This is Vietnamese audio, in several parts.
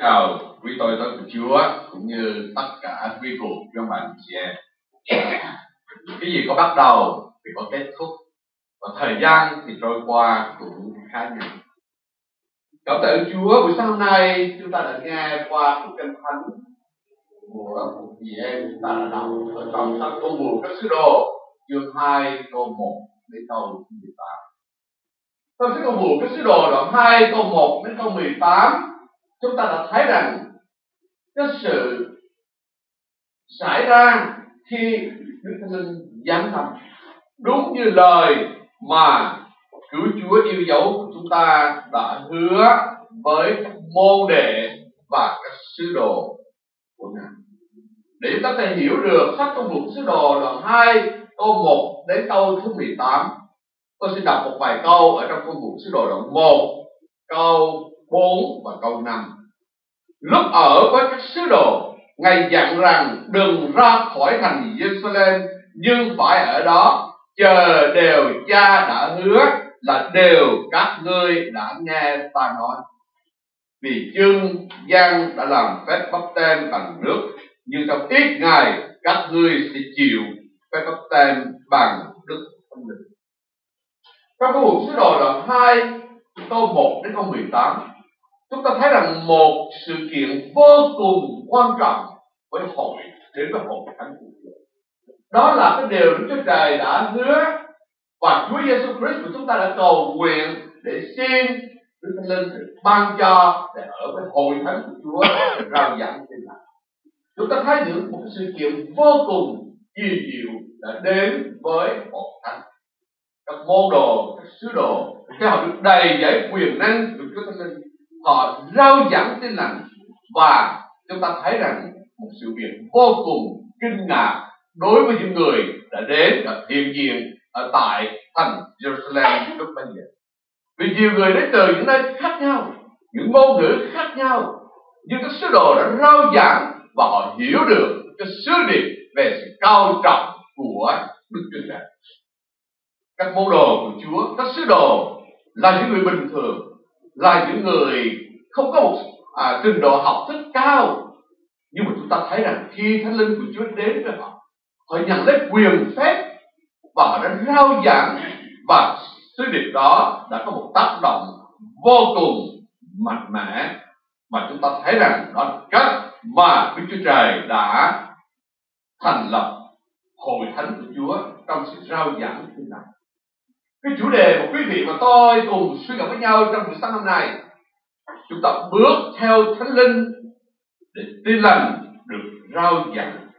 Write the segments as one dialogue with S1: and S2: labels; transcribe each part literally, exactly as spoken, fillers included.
S1: chào quý tôi tớ của Chúa cũng như tất cả quý cụ các bạn chị em. Cái gì có bắt đầu thì có kết thúc, và thời gian thì trôi qua cũng khá nhanh. Cảm tạ Chúa, buổi sáng hôm nay chúng ta đã nghe qua khúc kinh thánh của một chị em chúng ta đã đọc ở trong sách Công vụ các sứ đồ chương hai câu một đến câu mười tám. Trong sách Công vụ các sứ đồ đoạn hai câu một đến câu mười tám, chúng ta đã thấy rằng cái sự xảy ra khi Đức Thánh Linh giáng lâm đúng như lời mà cứu Chúa yêu dấu của chúng ta đã hứa với các môn đệ và các sứ đồ của Ngài. Để chúng ta có thể hiểu được sách Công vụ sứ đồ đoạn hai câu một đến câu thứ mười tám, tôi sẽ đọc một vài câu ở trong Công vụ sứ đồ đoạn một câu bốn và câu năm. Lúc ở với các sứ đồ, Ngài dặn rằng đừng ra khỏi thành Jerusalem, nhưng phải ở đó chờ điều Cha đã hứa, là điều các ngươi đã nghe ta nói. Vì chưng Giăng đã làm phép báp têm bằng nước, nhưng trong ít ngày các ngươi sẽ chịu phép báp têm bằng Đức Thánh Linh. Trong Công vụ sứ đồ đoạn hai câu một đến câu mười tám, chúng ta thấy rằng một sự kiện vô cùng quan trọng với hội đến với hội thánh của Chúa. Đó là cái điều Đức Chúa Trời đã hứa, và Chúa Giêsu Christ của chúng ta đã cầu nguyện để xin Đức Thánh Linh ban cho để ở với hội thánh của Chúa để rao giảng tin lành. Chúng ta thấy những một sự kiện vô cùng kỳ diệu đã đến với hội thánh. Các môn đồ, các sứ đồ, khi họ được đầy dẫy quyền năng của Chúa Thánh Linh, họ rao giảng tin lành, và chúng ta thấy rằng một sự việc vô cùng kinh ngạc đối với những người đã đến và hiện diện ở tại thành Jerusalem lúc bấy giờ. Vì nhiều người đến từ những nơi khác nhau, những ngôn ngữ khác nhau, nhưng các sứ đồ đã rao giảng và họ hiểu được cái sứ điệp về sự cao trọng của Đức Chúa Trời. Các môn đồ của Chúa, các sứ đồ là những người bình thường, là những người không có một à, trình độ học thức cao, nhưng mà chúng ta thấy rằng khi Thánh Linh của Chúa đến với họ, họ nhận lấy quyền phép và họ đã rao giảng, và sứ điệp đó đã có một tác động vô cùng mạnh mẽ, mà chúng ta thấy rằng đó là cách mà Đức Chúa Trời đã thành lập hội thánh của Chúa trong sự rao giảng tin lành. Cái chủ đề mà quý vị và tôi cùng suy ngẫm với nhau trong buổi sáng hôm nay, chúng ta bước theo Thánh Linh để tin lành được rao giảng.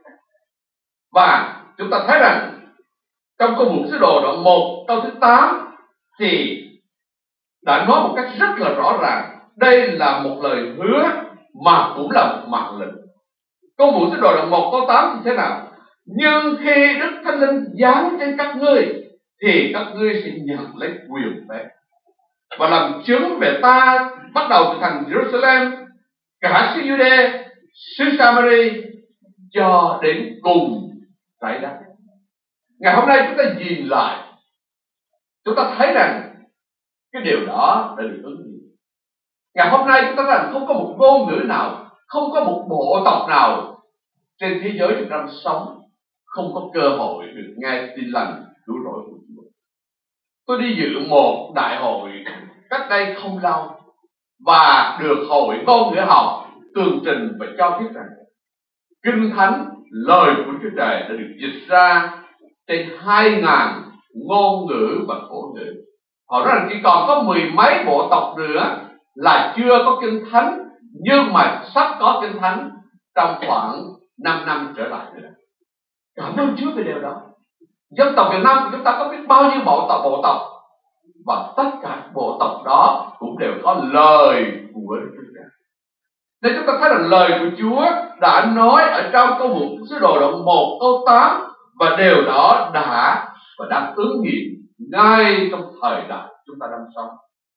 S1: Và chúng ta thấy rằng trong Công vụ sứ đồ đoạn một câu thứ tám thì đã nói một cách rất là rõ ràng, đây là một lời hứa mà cũng là một mạng lệnh. Công vụ sứ đồ đoạn một câu tám thì thế nào? Nhưng khi Đức Thánh Linh giáng trên các ngươi thì các ngươi sẽ nhận lấy quyền phép và làm chứng về ta, bắt đầu từ thành Jerusalem, cả xứ Giu-đê, xứ Sa-ma-ri, cho đến cùng trái đất. Ngày hôm nay chúng ta nhìn lại, chúng ta thấy rằng cái điều đó đã được ứng nghiệm. Ngày hôm nay chúng ta thấy rằng không có một ngôn ngữ nào, không có một bộ tộc nào trên thế giới chúng ta đang sống không có cơ hội được nghe tin lành cứu rỗi của Chúa. Tôi đi dự một đại hội cách đây không lâu, và được hội ngôn ngữ học tường trình và cho biết rằng Kinh Thánh, lời của Chúa Trời đã được dịch ra trên hai ngàn ngôn ngữ và cổ ngữ. Họ nói rằng chỉ còn có mười mấy bộ tộc nữa là chưa có Kinh Thánh, nhưng mà sắp có Kinh Thánh trong khoảng năm năm trở lại nữa. Cảm ơn Chúa về điều đó. Dân tộc Việt Nam của chúng ta có biết bao nhiêu bộ tộc bộ tộc, và tất cả bộ tộc đó cũng đều có lời của Đức Chúa Trời. Nên chúng ta thấy rằng lời của Chúa đã nói ở trong Công vụ sứ đồ đoạn một câu tám, và điều đó đã và đang ứng nghiệm ngay trong thời đại chúng ta đang sống.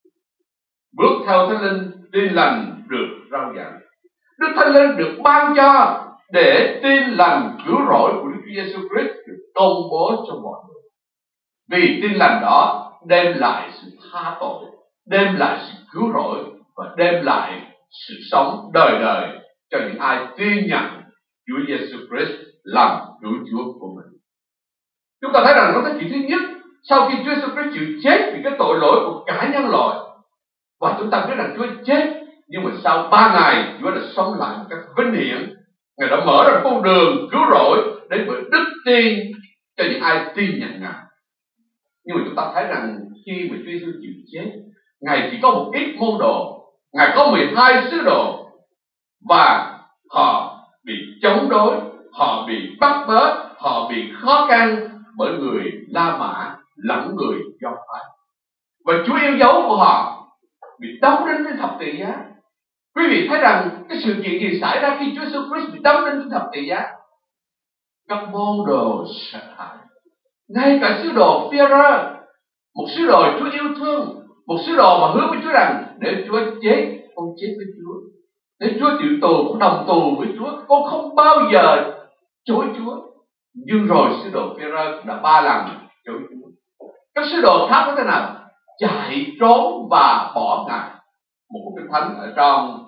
S1: Bước theo Thánh Linh, tin lành được rao giảng. Đức Thánh Linh được ban cho để tin lành cứu rỗi của Đức Chúa Giêsu Christ được công bố cho mọi người. Vì tin lành đó đem lại sự tha tội, đem lại sự cứu rỗi và đem lại sự sống đời đời cho những ai tin nhận Chúa Giêsu Christ làm cứu Chúa của mình. Chúng ta thấy rằng nó cái chuyện thứ nhất, sau khi Chúa Giêsu Christ chịu chết vì cái tội lỗi của cả nhân loại, và chúng ta biết rằng Chúa chết, nhưng mà sau ba ngày Chúa đã sống lại một cách vinh hiển. Ngài đã mở ra con đường cứu rỗi đến bởi đức tin cho những ai tin nhận Ngài. Nhưng mà chúng ta thấy rằng khi mà Chúa Giêsu chịu chết, Ngài chỉ có một ít môn đồ, Ngài có mười hai sứ đồ, và họ bị chống đối, họ bị bắt bớ, họ bị khó khăn bởi người La Mã lẫn người Do Thái. Và Chúa yêu dấu của họ bị đóng đinh trên thập tự giá. Quý vị thấy rằng cái sự kiện gì xảy ra khi Chúa Jesus Christ bị đóng đinh trên thập tự giá? Các môn đồ sợ hãi, ngay cả sứ đồ Phi-e-rơ, một sứ đồ Chúa yêu thương, một sứ đồ mà hứa với Chúa rằng nếu Chúa chết, con chết với Chúa. Nếu Chúa chịu tù, con đồng tù với Chúa. Con không bao giờ chối Chúa. Nhưng rồi sứ đồ Phi-e-rơ đã ba lần chối Chúa. Các sứ đồ khác có thế nào? Chạy trốn và bỏ Ngài. Một cuộc kinh thánh ở trong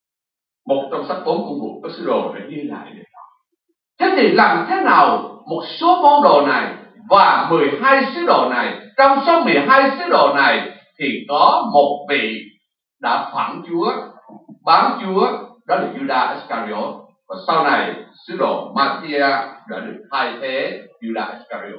S1: một trong sách bốn công vụ, các sứ đồ đã ghi lại điều đó. Thế thì làm thế nào một số môn đồ này và mười hai sứ đồ này, trong số mười hai sứ đồ này thì có một vị đã phản Chúa, bán Chúa, đó là Judas Iscariot, và sau này sứ đồ Ma-thi-a đã được thay thế Judas Iscariot.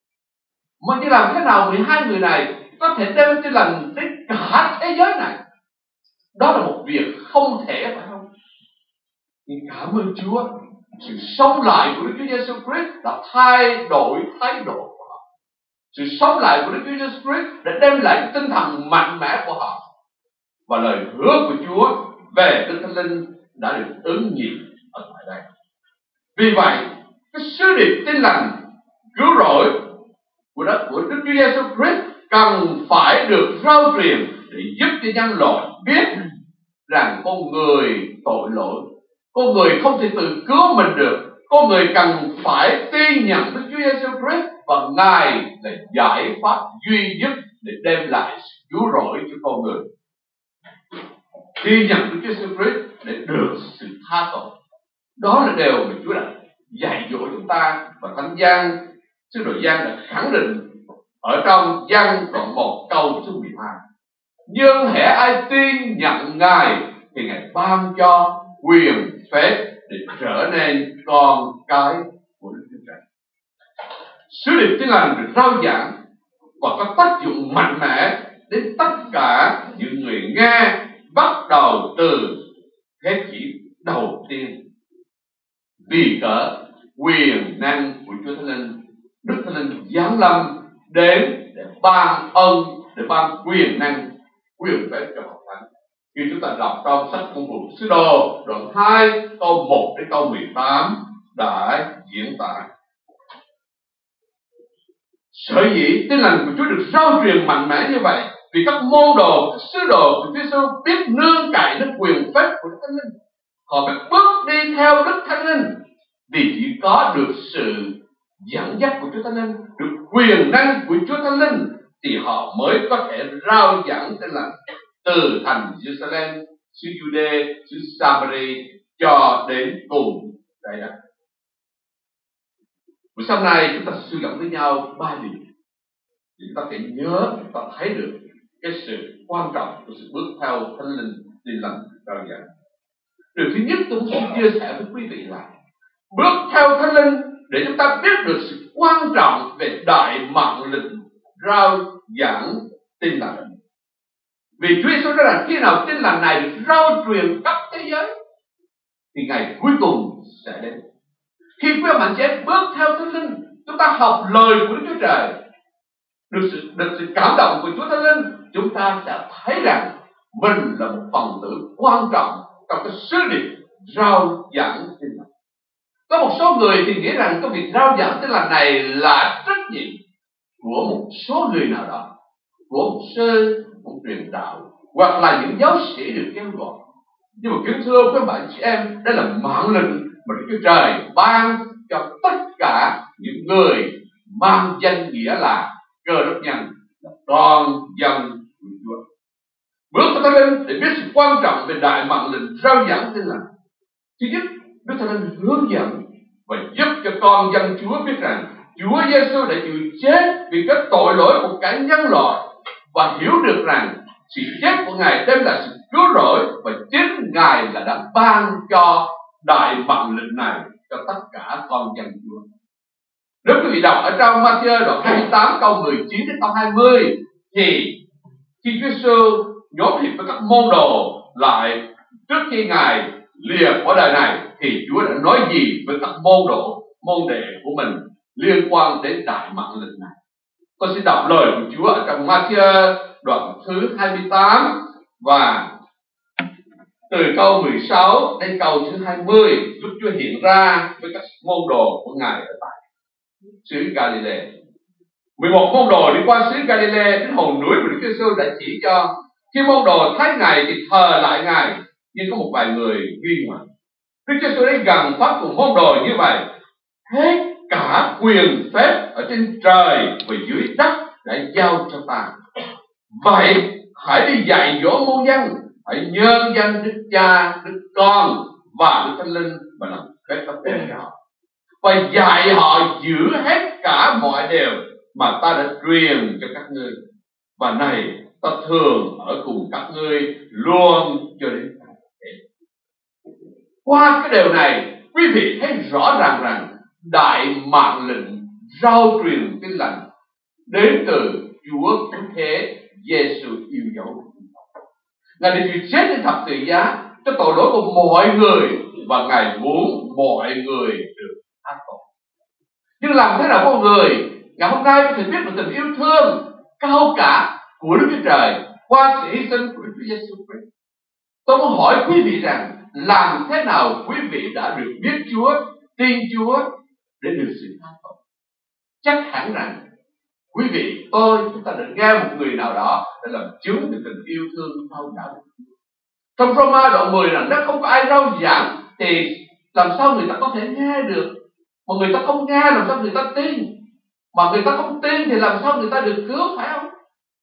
S1: Mà chỉ làm thế nào mười hai người này có thể đem tin lành đến cả thế giới này? Đó là một việc không thể, phải không? Nhưng cảm ơn Chúa, sự sống lại của Đức Chúa Giêsu Christ đã thay đổi thái độ của họ. Sự sống lại của Đức Chúa Giêsu Christ đã đem lại tinh thần mạnh mẽ của họ, và lời hứa của Chúa về Đức Thánh Linh đã được ứng nghiệm ở tại đây. Vì vậy, cái sứ điệp tin lành cứu rỗi của đất của Đức Chúa Giêsu Christ cần phải được rao truyền để giúp cho nhân loại biết rằng con người tội lỗi, con người không thể tự cứu mình được, con người cần phải tin nhận Đức Chúa Giêsu Christ, và Ngài là giải pháp duy nhất để đem lại sự cứu rỗi cho con người. Tin nhận Đức Chúa Giêsu Christ để được sự tha tội, đó là điều mà Chúa đã dạy dỗ chúng ta, và Thánh Giăng, sứ đồ Giăng đã khẳng định ở trong Giăng đoạn một câu số mười hai. Nhưng hễ ai tin nhận Ngài thì Ngài ban cho quyền phép để trở nên con cái của Đức Chúa Trời. Sứ điệp tin lành được rao giảng và có tác dụng mạnh mẽ đến tất cả những người nghe, bắt đầu từ thế kỷ đầu tiên. Vì cỡ quyền năng của Chúa Thánh Linh, Đức Thánh Linh giáng lâm đến để ban ân, để ban quyền năng, quyền phép cho học thánh. Khi chúng ta đọc trong sách Công vụ Sứ Đồ đoạn hai câu một đến câu mười tám đã diễn tả. Sở dĩ tin lành của Chúa được rao truyền mạnh mẽ như vậy vì các môn đồ, các sứ đồ của Chúa Giêsu biết nương cậy đến quyền phép của Đức Thánh Linh. Họ biết bước đi theo Đức Thánh Linh, vì chỉ có được sự dẫn dắt của Chúa Thánh Linh, được quyền năng của Chúa Thánh Linh, thì họ mới có thể rao giảng tin lành từ thành Jerusalem, xứ Jude, xứ Samari cho đến cùng đây đó. Buổi sáng nay chúng ta suy gẫm với nhau ba điều để chúng ta phải nhớ, chúng ta thấy được cái sự quan trọng của sự bước theo Thánh Linh tin lành rao giảng. Điều thứ nhất tôi muốn chia sẻ với quý vị là bước theo Thánh Linh để chúng ta biết được sự quan trọng về đại mạng lệnh rao giảng tin lành. Vì Chúa Giêsu nói rằng khi nào tin lành này được rao truyền khắp thế giới thì ngày cuối cùng sẽ đến. Khi quý bạn sẽ bước theo Thánh Linh, chúng ta học lời của Đức Chúa Trời, được sự, được sự cảm động của Chúa Thánh Linh, chúng ta sẽ thấy rằng mình là một phần tử quan trọng trong cái sứ điệp rao giảng tin lành. Có một số người thì nghĩ rằng cái việc rao giảng tin lành này là trách nhiệm của một số người nào đó, của một sư, một truyền đạo, hoặc là những giáo sĩ được kêu gọi. Nhưng mà kính thưa các bạn chị em, đây là mạng lệnh mà Đức Chúa Trời ban cho tất cả những người mang danh nghĩa là Cơ Đốc nhân, là con dân của Chúa. bước vào Thánh Linh để biết sự quan trọng về đại mạng lệnh rao giảng tin lành. Thứ nhất, Đức Thánh Linh hướng dẫn và giúp cho con dân Chúa biết rằng Chúa Giêsu đã chịu chết vì các tội lỗi của cả nhân loại, và hiểu được rằng sự chết của Ngài đem lại sự cứu rỗi, và chính Ngài là đã ban cho đại mạng lệnh này cho tất cả con dân Chúa. Nếu quý vị đọc ở trong Ma-thi-ơ đoạn hai mươi tám câu mười chín đến câu hai mươi, thì khi Chúa Giêsu nhóm hiệp với các môn đồ lại trước khi Ngài lìa khỏi đời này, thì Chúa đã nói gì với các môn đồ, môn đệ của mình liên quan đến đại mạng lệnh này. Tôi sẽ đọc lời của Chúa ở trong Ma-thi-ơ đoạn thứ hai mươi tám và từ câu mười sáu đến câu thứ hai mươi, lúc Chúa hiện ra với các môn đồ của Ngài ở tại xứ Galilee. mười một môn đồ đi qua xứ Galilee đến hòn núi của Đức Giêsu đã chỉ cho. Khi môn đồ thấy Ngài thì thờ lại Ngài, nhưng có một vài người nghi ngờ. Đức Giêsu đến gần phát cùng môn đồ như vậy: hết cả quyền phép ở trên trời và dưới đất đã giao cho ta. Vậy hãy đi dạy dỗ môn dân, hãy nhân danh Đức Cha, Đức Con và Đức Thánh Linh và làm phép tất cả họ, và dạy họ giữ hết cả mọi điều mà ta đã truyền cho các ngươi. Và này, ta thường ở cùng các ngươi luôn cho đến tận thế. Qua cái điều này, quý vị thấy rõ ràng rằng đại mạng lệnh rao truyền tin lành đến từ Chúa cứu thế Giêsu yêu dấu. Ngài đã chịu chết trên thập tự giá cho tội lỗi của mọi người, và Ngài muốn mọi người được tha tội. Nhưng làm thế nào con người ngày hôm nay có thể biết được tình yêu thương cao cả của Đức Chúa Trời qua sự hy sinh của Đức Chúa Giêsu Christ? Tôi muốn hỏi quý vị rằng làm thế nào quý vị đã được biết Chúa, tin Chúa để được sự tha tội? Chắc hẳn rằng quý vị, tôi, chúng ta được nghe một người nào đó để làm chứng về tình yêu thương cao cả. Trong Roma đoạn mười rằng nếu không có ai rao giảng thì làm sao người ta có thể nghe được? Mà người ta không nghe làm sao người ta tin? Mà người ta không tin thì làm sao người ta được cứu, phải không?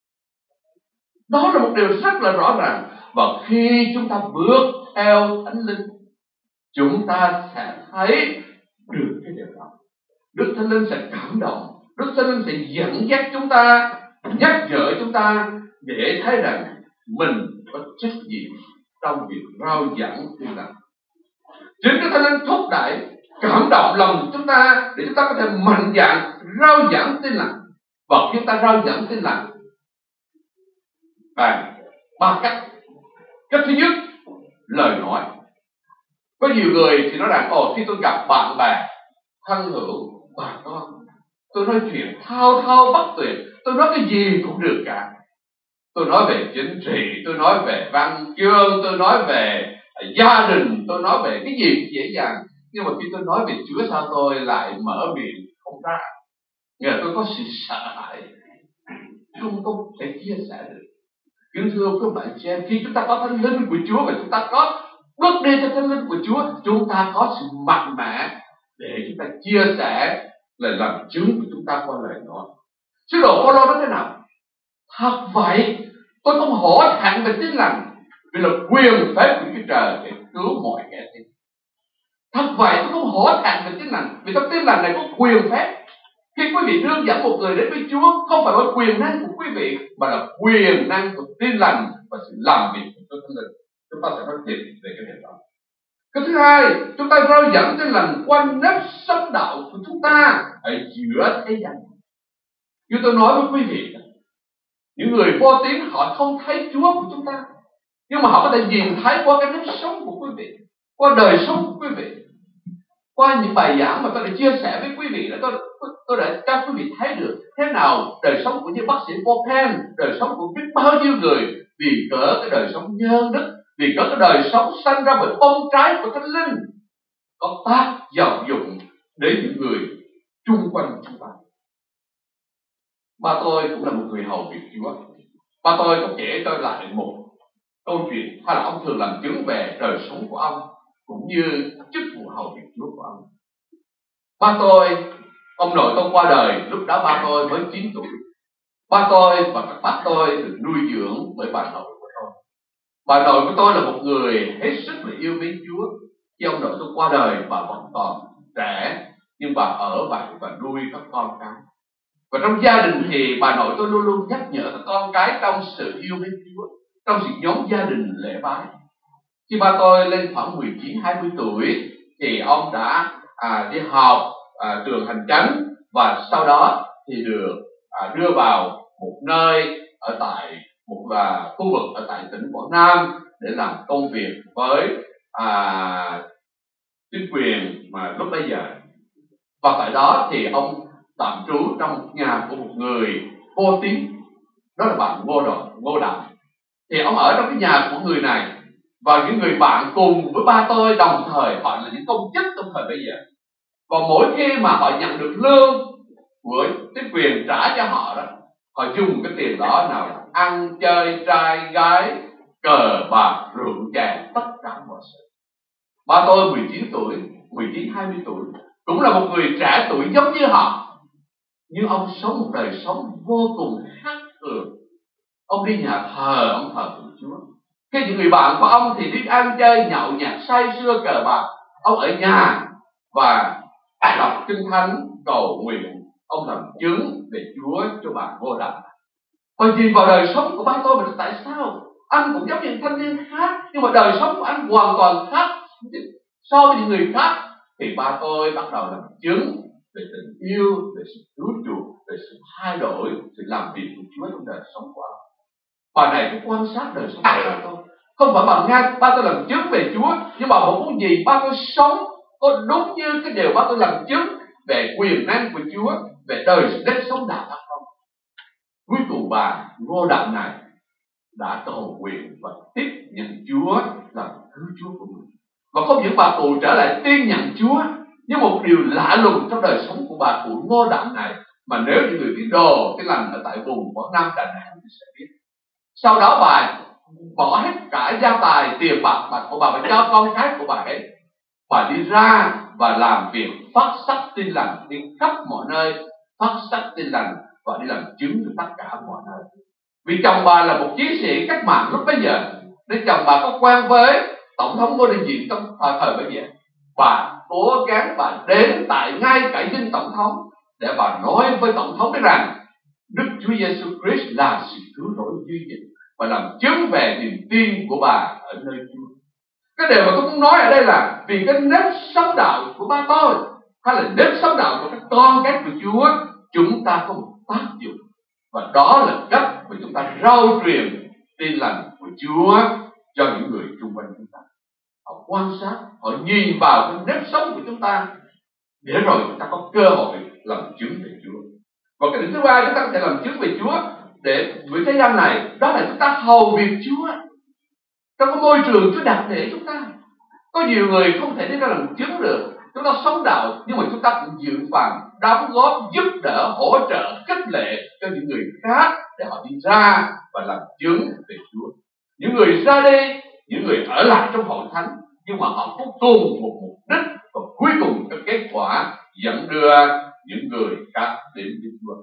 S1: Đó là một điều rất là rõ ràng. Và khi chúng ta bước theo Thánh Linh, chúng ta sẽ thấy được cái điều đó. Đức Thánh Linh sẽ cảm động, Đức Thánh Linh sẽ dẫn dắt chúng ta, nhắc nhở chúng ta để thấy rằng mình có trách nhiệm trong việc rao giảng tin lành. Chính Đức Thánh Linh thúc đẩy, cảm động lòng chúng ta để chúng ta có thể mạnh dạn rao giảng tin lành. Và khi chúng ta rao giảng tin lành, và ba cách. Cách thứ nhất, lời nói. Có nhiều người thì nói rằng, ồ, khi tôi gặp bạn bè, thân hữu, bà con, tôi nói chuyện thao thao bất tuyệt, tôi nói cái gì cũng được cả. Tôi nói về chính trị, tôi nói về văn chương, tôi nói về gia đình, tôi nói về cái gì cũng dễ dàng. Nhưng mà khi tôi nói về Chúa, sao tôi lại mở miệng không ra? Nghĩa là tôi có sự sợ hãi, không có thể chia sẻ được. Kính thưa các bạn chị em, khi chúng ta có Thánh Linh của Chúa và chúng ta có bước đi theo Thánh Linh của Chúa, chúng ta có sự mạnh mẽ để chúng ta chia sẻ, là làm chứng của chúng ta qua lời nói. Sứ đồ Phaolô nói thế nào? Thật vậy, tôi không hổ thẹn về tin lành, vì là quyền phép của Chúa Trời để cứu mọi kẻ tin. Thật vậy, tôi không hổ thẹn về tin lành, vì trong tin lành này có quyền phép. Khi quý vị đưa dẫn một người đến với Chúa, không phải bởi quyền năng của quý vị, mà là quyền năng của tin lành và sự làm việc của Thánh Linh. Chúng ta sẽ nói tiếp về cái điều đó. Cái thứ hai, chúng ta rao giảng tin lành qua nếp sống đạo của chúng ta ở giữa thế gian. Như tôi nói với quý vị, những người vô tín họ không thấy Chúa của chúng ta, nhưng mà họ có thể nhìn thấy qua cái nếp sống của quý vị, qua đời sống của quý vị, qua những bài giảng mà tôi đã chia sẻ với quý vị, là tôi tôi đã cho quý vị thấy được thế nào đời sống của những bác sĩ Popen, đời sống của biết bao nhiêu người vì cỡ cái đời sống nhân đức, vì cỡ cái đời sống sanh ra bởi bông trái của Thánh Linh có tác giáo dụng đến những người chung quanh chúng ta. Ba tôi cũng là một người hầu việc Chúa. Ba tôi có kể tôi lại một câu chuyện, hay là ông thường làm chứng về đời sống của ông cũng như chức vụ hầu việc Chúa của ông. Ba tôi, ông nội tôi qua đời lúc đó ba tôi mới chín tuổi. Ba tôi và các bác tôi được nuôi dưỡng bởi bà nội của tôi. Bà nội của tôi là một người hết sức là yêu mến Chúa. Khi ông nội tôi qua đời, bà vẫn còn trẻ, nhưng bà ở vậy và nuôi các con cái. Và trong gia đình thì bà nội tôi luôn luôn nhắc nhở các con cái trong sự yêu mến Chúa, trong sự nhóm gia đình lễ bái. Khi ba tôi lên khoảng mười chín hai mươi tuổi thì ông đã à, đi học à, trường hành chánh, và sau đó thì được à, đưa vào một nơi ở tại một là khu vực ở tại tỉnh Quảng Nam để làm công việc với à, chính quyền mà lúc bấy giờ. Và tại đó thì ông tạm trú trong nhà của một người vô tín, đó là bạn Ngô Đậu, Ngô Đặng. Thì ông ở trong cái nhà của người này, và những người bạn cùng với ba tôi đồng thời, họ là những công chức trong thời bây giờ. Và mỗi khi mà họ nhận được lương của chính quyền trả cho họ đó, họ dùng cái tiền đó nào là ăn chơi trai gái, cờ bạc, rượu chè, tất cả mọi sự. Ba tôi mười chín tuổi, mười chín hai mươi tuổi, cũng là một người trẻ tuổi giống như họ, nhưng ông sống một đời sống vô cùng khác thường. Ông đi nhà thờ, ông thờ phượng Chúa. Khi những người bạn của ông thì đi ăn chơi nhậu nhạt say sưa cờ bạc, ông ở nhà và đọc kinh thánh cầu nguyện. Ông làm chứng về Chúa cho bạn vô đẳng. Và nhìn vào đời sống của ba tôi, mà tại sao anh cũng giống như thanh niên khác, nhưng mà đời sống của anh hoàn toàn khác so với những người khác? Thì ba tôi bắt đầu làm chứng về tình yêu, về sự cứu chuộc, về sự thay đổi, sự làm việc của Chúa trong đời sống của ông. Bà này cứ quan sát đời sống của ba tôi, không phải bà nghe ba tôi làm chứng về Chúa, nhưng mà một muốn gì ba tôi sống có đúng như cái điều ba tôi làm chứng về quyền năng của Chúa, về đời nếp sống đạo đức không? Cuối cùng bà Ngô Đặng này đã cầu nguyện và tiếp nhận Chúa làm cứu Chúa của mình. Và không những bà cụ trở lại tin nhận Chúa, nhưng một điều lạ lùng trong đời sống của bà cụ Ngô Đặng này, mà nếu những người biết đồ cái lành ở tại vùng Quảng Nam Đà Nẵng thì sẽ biết. Sau đó bà bỏ hết cả gia tài tiền bạc của bà và cho con cái của bà hết. Bà đi ra và làm việc phát sắc tin lành, đi khắp mọi nơi phát sắc tin lành và đi làm chứng cho tất cả mọi nơi. Vì chồng bà là một chiến sĩ cách mạng lúc bấy giờ, nên chồng bà có quen với tổng thống Ngô Đình Diệm trong thời, thời bấy giờ. Bà cố gắng bà đến tại ngay cả dinh tổng thống để bà nói với tổng thống biết rằng Đức Chúa Giêsu Christ là sự cứu rỗi duy nhất, và làm chứng về niềm tin của bà ở nơi Chúa. Cái điều mà tôi muốn nói ở đây là vì cái nếp sống đạo của ba tôi, hay là nếp sống đạo của các con cái của Chúa, chúng ta có một tác dụng, và đó là cách mà chúng ta rao truyền tin lành của Chúa cho những người xung quanh chúng ta. Họ quan sát, họ nhìn vào cái nếp sống của chúng ta, để rồi chúng ta có cơ hội làm chứng về Chúa. Và cái điểm thứ ba chúng ta có thể làm chứng về Chúa để với thế gian này, đó là chúng ta hầu việc Chúa trong cái môi trường Chúa đặt để chúng ta. Có nhiều người không thể đi ra làm chứng được. Chúng ta sống đạo, nhưng mà chúng ta cũng dự phần đóng góp, giúp đỡ, hỗ trợ, khích lệ cho những người khác để họ đi ra và làm chứng về Chúa. Những người ra đi, những người ở lại trong hội thánh, nhưng mà họ có cùng một mục đích, và cuối cùng cái kết quả dẫn đưa những người khác đến với Chúa.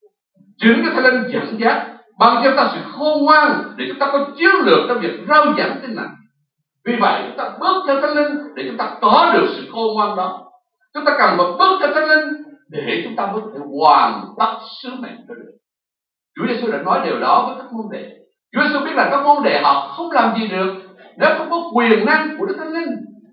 S1: Chính cái Thánh Linh dẫn dắt bằng cho chúng ta sự khôn ngoan để chúng ta có chiến lược trong việc rao giảng tin lành. Vì vậy chúng ta bước theo Thánh Linh để chúng ta có được sự khôn ngoan đó. Chúng ta cần phải bước theo Thánh Linh để chúng ta có thể hoàn tất sứ mệnh đó được. Chúa Giêsu đã nói điều đó với các môn đệ. Chúa Giêsu biết là các môn đệ họ không làm gì được nếu không có quyền năng của Đức Thánh Linh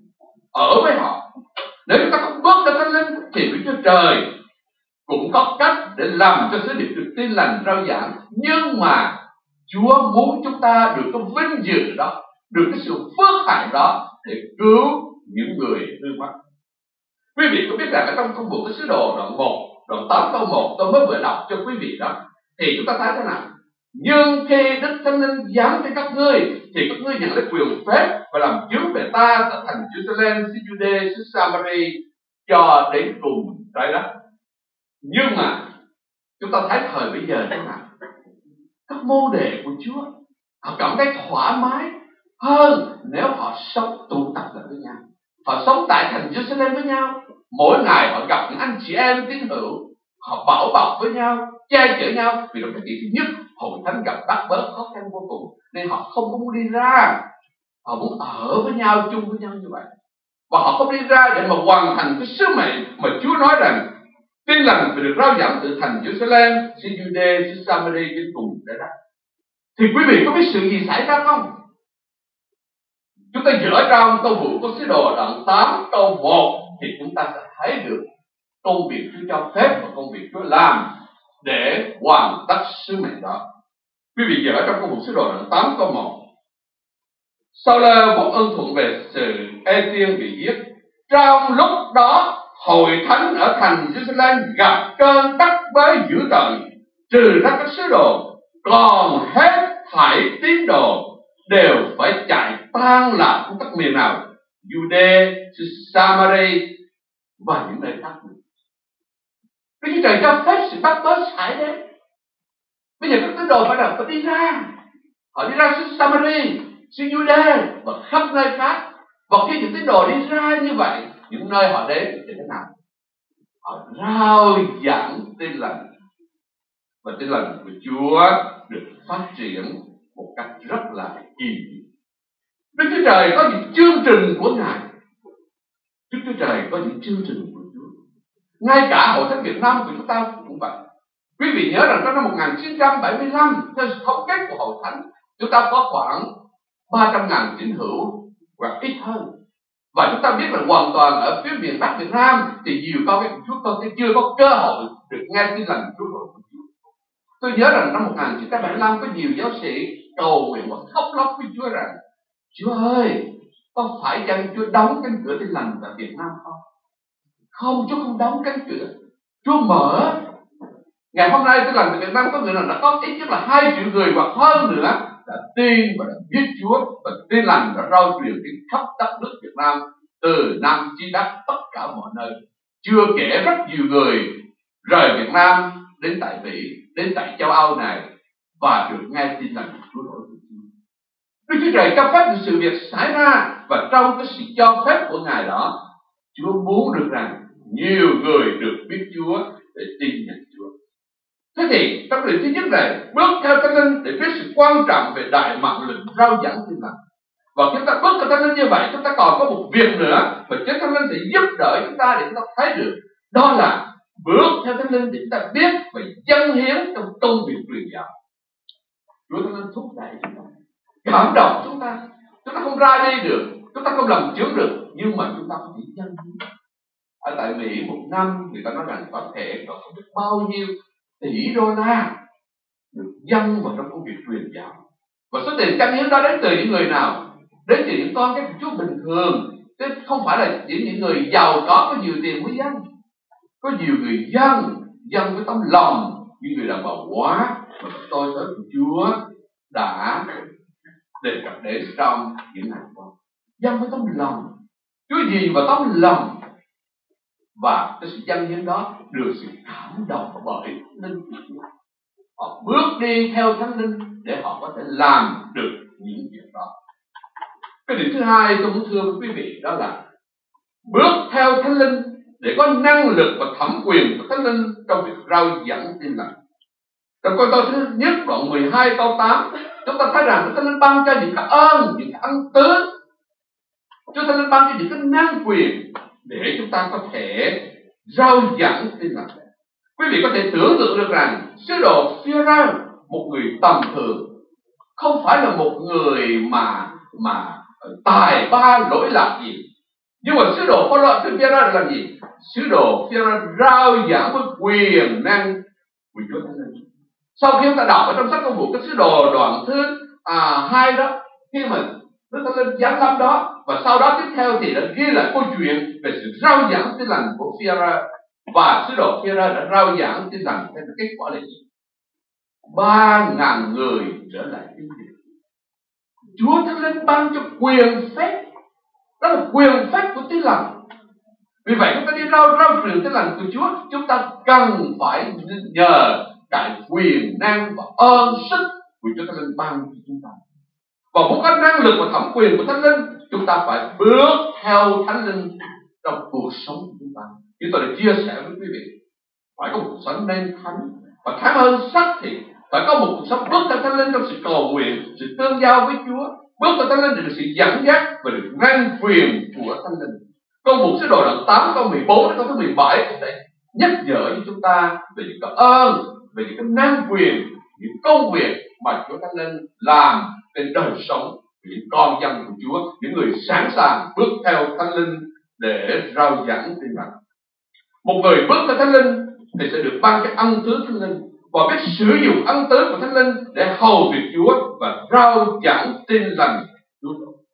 S1: ở với họ. Nếu chúng ta không bước theo Thánh Linh thì Đức Chúa Trời cũng có cách để làm cho sứ điệp được tin lành rao giảng. Nhưng mà Chúa muốn chúng ta được cái vinh dự đó, được cái sự phước hạnh đó để cứu những người hư mất. Quý vị có biết rằng ở trong công vụ cái sứ đồ đoạn một, đoạn tám câu một tôi mới vừa đọc cho quý vị đó, thì chúng ta thấy thế nào? Nhưng khi Đức Thánh Linh giáng cho các ngươi, thì các ngươi nhận lấy quyền phép và làm chứng về ta tại thành Jerusalem, xứ Jude, xứ Samari cho đến cùng trái đất. Nhưng mà chúng ta thấy thời bây giờ thế nào? Các môn đệ của Chúa họ cảm thấy thoải mái hơn nếu họ sống tụ tập lại với nhau. Họ sống tại thành Jerusalem với nhau, mỗi ngày họ gặp những anh chị em tín hữu, họ bảo bọc với nhau, che chở nhau. Vì trong thế kỷ thứ nhất hội thánh gặp bắt bớ khó khăn vô cùng, nên họ không có muốn đi ra, họ muốn ở với nhau, chung với nhau như vậy. Và họ không đi ra để mà hoàn thành cái sứ mệnh mà Chúa nói rằng tin lành phải được rao giảng từ thành Jerusalem, xứ Jude, xứ Samari đến cùng để ra. Thì quý vị có biết sự gì xảy ra không? Chúng ta dở trong câu vụ của sứ đồ đoạn tám câu một thì chúng ta sẽ thấy được công việc Chúa cho phép và công việc Chúa làm để hoàn tất sứ mệnh đó. Quý vị dở trong câu vụ sứ đồ đoạn tám câu một. Sau lơ một ân thuận về sự Ê Tiên bị giết, trong lúc đó hội thánh ở thành Jerusalem gặp cơn tắc bớ dữ tợn, trừ ra các sứ đồ, còn hết thảy tín đồ đều phải chạy tan lạc trong các miền nào, Jude, Samari và những nơi khác. Đức Chúa Trời cho phép sự bắt bớ xảy đến. Bây giờ các tín đồ phải phải đi ra, họ đi ra xứ Samari, xứ Jude và khắp nơi khác. Và khi những tín đồ đi ra như vậy, những nơi họ đến thì thế nào? Họ rao giảng tin lành, và tin lành của Chúa được phát triển một cách rất là kỳ diệu. Đức Chúa Trời có những chương trình của Ngài. Đức Chúa Trời có những chương trình của Chúa. Ngay cả hội thánh Việt Nam của chúng ta cũng vậy. Quý vị nhớ rằng trong năm một nghìn chín trăm bảy mươi lăm, theo sự thống kết của hội thánh, chúng ta có khoảng ba trăm nghìn tín hữu hoặc ít hơn. Và chúng ta biết là hoàn toàn ở phía miền Bắc Việt Nam thì nhiều con cái của Chúa con sẽ chưa có cơ hội được nghe tin lành Chúa của Chúa. Tôi nhớ rằng năm một nghìn chín trăm bảy mươi lăm có nhiều giáo sĩ cầu nguyện và khóc lóc với Chúa rằng: Chúa ơi, có phải chăng Chúa đóng cánh cửa tin lành tại Việt Nam không? Không, Chúa không đóng cánh cửa, Chúa mở. Ngày hôm nay tin lành tại Việt Nam có người nào đã có ít nhất là hai triệu người hoặc hơn nữa đã tin và đã biết Chúa, và tin lành đã rao truyền trên khắp đất nước Việt Nam, từ Nam chí Bắc tất cả mọi nơi. Chưa kể rất nhiều người rời Việt Nam đến tại Mỹ, đến tại châu Âu này và được nghe tin lành Chúa nổi của Chúa. Đức Chúa Trời cho phép những sự việc xảy ra, và trong cái sự cho phép của Ngài đó, Chúa muốn được rằng nhiều người được biết Chúa để tin nhận Chúa. Thế thì trong điều thứ nhất này, bước theo Thánh Linh để biết sự quan trọng về đại mạng lệnh rao giảng tin lành. Và khi chúng ta bước theo Thánh Linh như vậy, chúng ta còn có một việc nữa mà Chúa Thánh Linh sẽ giúp đỡ chúng ta để chúng ta thấy được, đó là bước theo Thánh Linh để chúng ta biết và dâng hiến trong công việc truyền giáo. Chúa Thánh Linh thúc đẩy chúng ta, cảm động chúng ta. Chúng ta không ra đi được, chúng ta không làm chứng được, nhưng mà chúng ta có thể dâng hiến. Ở tại Mỹ một năm người ta nói rằng có thể có không biết bao nhiêu tỷ đô la được dâng vào trong công việc truyền giáo. Và số tiền dâng hiến đó đến từ những người nào? Đến từ những con cái của Chúa bình thường, chứ không phải là những những người giàu có có nhiều tiền mới dâng. Có nhiều người dâng, dâng với tấm lòng, như người đàn bà quá mà tôi tới của Chúa đã đề cập đến trong những ngày qua. Dâng với tấm lòng, Chúa gì vào tấm lòng, và cái sự dâng hiến đó được sự cảm động bởi Linh của Chúa. Họ bước đi theo Thánh Linh để họ có thể làm được những việc đó. Cái điều thứ hai tôi muốn thưa với quý vị đó là bước theo Thánh Linh để có năng lực và thẩm quyền của Thánh Linh trong việc rao giảng tin lành. Trong câu thứ nhất đoạn mười hai câu tám, chúng ta thấy rằng Thánh Linh ban cho những cái ơn, những cái ân tứ. Chúa Thánh Linh ban cho những cái năng quyền để chúng ta có thể rao giảng tin lành. Quý vị có thể tưởng tượng được rằng sứ đồ Phi-e-rơ, một người tầm thường, không phải là một người mà mà tài ba lỗi lạc gì, nhưng mà sứ đồ Phi-e-rơ Phi-e-rơ làm gì? Sứ đồ Phi-e-rơ rao giảng với quyền năng của Chúa Thánh Linh. Sau khi chúng ta đọc ở trong sách Công vụ cái sứ đồ đoạn thứ à, hai đó, khi mà Đức Thánh Linh giáng lâm đó, và sau đó tiếp theo thì đã ghi lại câu chuyện về sự rao giảng tin lành của Phi-e-rơ, và sứ đồ Phi-e-rơ đã rao giảng tin lành. Thế kết quả là gì? Ba ngàn người trở lại tin nhận. Chúa Thánh Linh ban cho quyền phép, đó là quyền phép của tin lành. Vì vậy chúng ta đi rao rao truyền tin lành của Chúa, chúng ta cần phải nhờ cái quyền năng và ơn sức của Chúa Thánh Linh ban cho chúng ta. Và muốn có năng lực và thẩm quyền của Thánh Linh, chúng ta phải bước theo Thánh Linh trong cuộc sống của chúng ta. Như tôi đã chia sẻ với quý vị, phải có một cuộc sống nên thánh, và thánh hơn sắc thì Phải có một cuộc sống bước theo Thánh Linh trong sự cầu nguyện, sự tương giao với Chúa, bước theo Thánh Linh để được sự dẫn dắt và được răn truyền của Thánh Linh. Câu một sứ đồ đoạn tám câu mười bốn đến câu thứ mười bảy cũng sẽ nhắc nhở cho chúng ta về những cái ơn, về những cái năng quyền, những công việc mà Chúa Thánh Linh làm trên đời sống của những con dân của Chúa, những người sẵn sàng bước theo Thánh Linh để rao giảng tin lành. Một người bước theo Thánh Linh thì sẽ được ban cái ân tứ Thánh Linh và biết sử dụng ân tứ của Thánh Linh để hầu việc Chúa và rao giảng tin lành Chúa.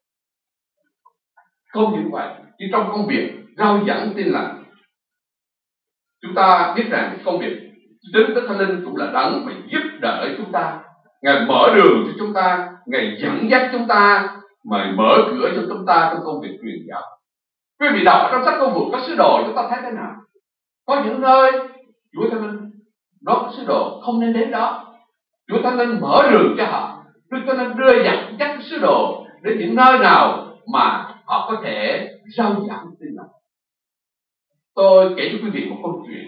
S1: Không những vậy, chỉ trong công việc rao giảng tin lành, chúng ta biết rằng công việc đến tới Thánh Linh cũng là đấng mà giúp đỡ chúng ta, Ngài mở đường cho chúng ta, Ngài dẫn dắt chúng ta, mà mở cửa cho chúng ta trong công việc truyền giáo. Quý vị đọc trong sách Công vụ các sứ đồ, chúng ta thấy thế nào? Có những nơi Chúa Thánh Linh nói các sứ đồ không nên đến đó, Chúa Thánh Linh mở đường cho họ, Chúa Thánh Linh đưa dẫn dắt sứ đồ đến những nơi nào mà họ có thể rao giảng tin lành. Tôi kể cho quý vị một câu chuyện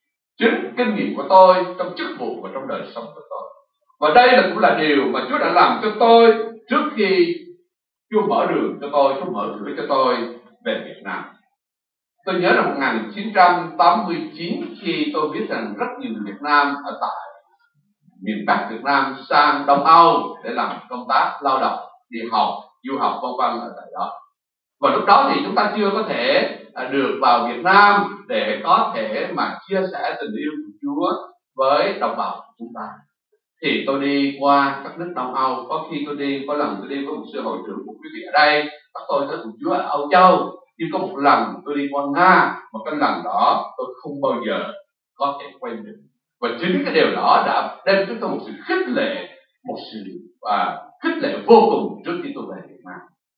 S1: chính kinh nghiệm của tôi trong chức vụ và trong đời sống của tôi, và đây là cũng là điều mà Chúa đã làm cho tôi trước khi Chúa mở đường cho tôi, Chúa mở cửa cho tôi về Việt Nam. Tôi nhớ năm một nghìn chín trăm tám mươi chín, khi tôi biết rằng rất nhiều người Việt Nam ở tại miền Bắc Việt Nam sang Đông Âu để làm công tác lao động, đi học, du học vân vân ở tại đó. Và lúc đó thì chúng ta chưa có thể được vào Việt Nam để có thể mà chia sẻ tình yêu của Chúa với đồng bào của chúng ta. Thì tôi đi qua các nước Đông Âu, có khi tôi đi, có lần tôi đi với một sư hội trưởng của quý vị ở đây, bắt tôi tới cùng Chúa ở Âu Châu. Nhưng có một lần tôi đi qua Nga, một cái lần đó tôi không bao giờ có thể quên được. Và chính cái điều đó đã đem cho tôi một sự khích lệ, một sự à, khích lệ vô cùng trước khi tôi về Việt Nam.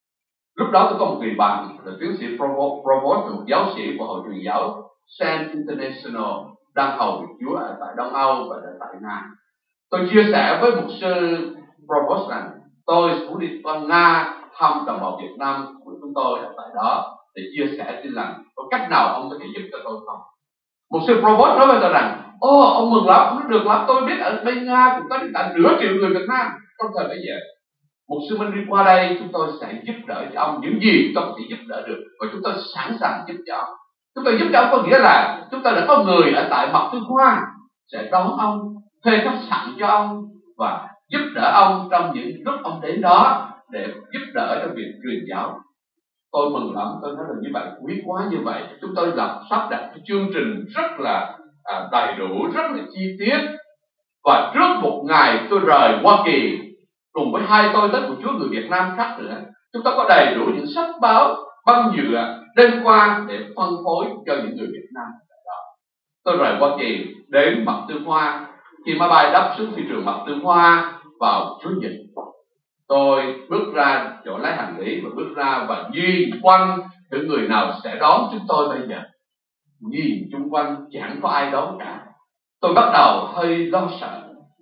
S1: Lúc đó tôi có một người bạn là tiến sĩ Provost, một giáo sĩ của hội truyền giáo Saint International đang hầu việc Chúa ở tại Đông Âu và tại Nga. Tôi chia sẻ với mục sư Provost rằng tôi muốn đi qua Nga thăm đồng bào Việt Nam của chúng tôi ở tại đó để chia sẻ tin lành. Có cách nào ông có thể giúp cho tôi không? Mục sư Provost nói với tôi rằng: ô, ông mừng lắm, ông nói được lắm, tôi biết ở bên Nga cũng có đến cả nửa triệu người Việt Nam trong thời bây giờ. Mục sư Minh đi qua đây, chúng tôi sẽ giúp đỡ cho ông những gì chúng tôi có thể giúp đỡ được, và chúng tôi sẵn sàng giúp cho ông. Chúng tôi giúp cho ông có nghĩa là chúng tôi đã có người ở tại Mạc Tư Khoa sẽ đón ông, thuê khách sạn cho ông và giúp đỡ ông trong những lúc ông đến đó để giúp đỡ trong việc truyền giáo. Tôi mừng lắm, tôi nói là như vậy, quý quá như vậy. Chúng tôi lập sắp đặt cái chương trình rất là à, đầy đủ, rất là chi tiết. Và trước một ngày tôi rời Hoa Kỳ cùng với hai tôi tớ của Chúa người Việt Nam khác nữa, chúng ta có đầy đủ những sách báo, băng nhựa đem qua để phân phối cho những người Việt Nam đó. Tôi rời Hoa Kỳ đến Mạc Tư Khoa. Khi máy bay đáp xuống phi trường Mạc Tư Khoa vào Chủ nhật, tôi bước ra chỗ lái hành lý và bước ra và nhìn quanh những người nào sẽ đón chúng tôi bây giờ. Nhìn chung quanh chẳng có ai đón cả. Tôi bắt đầu hơi lo sợ.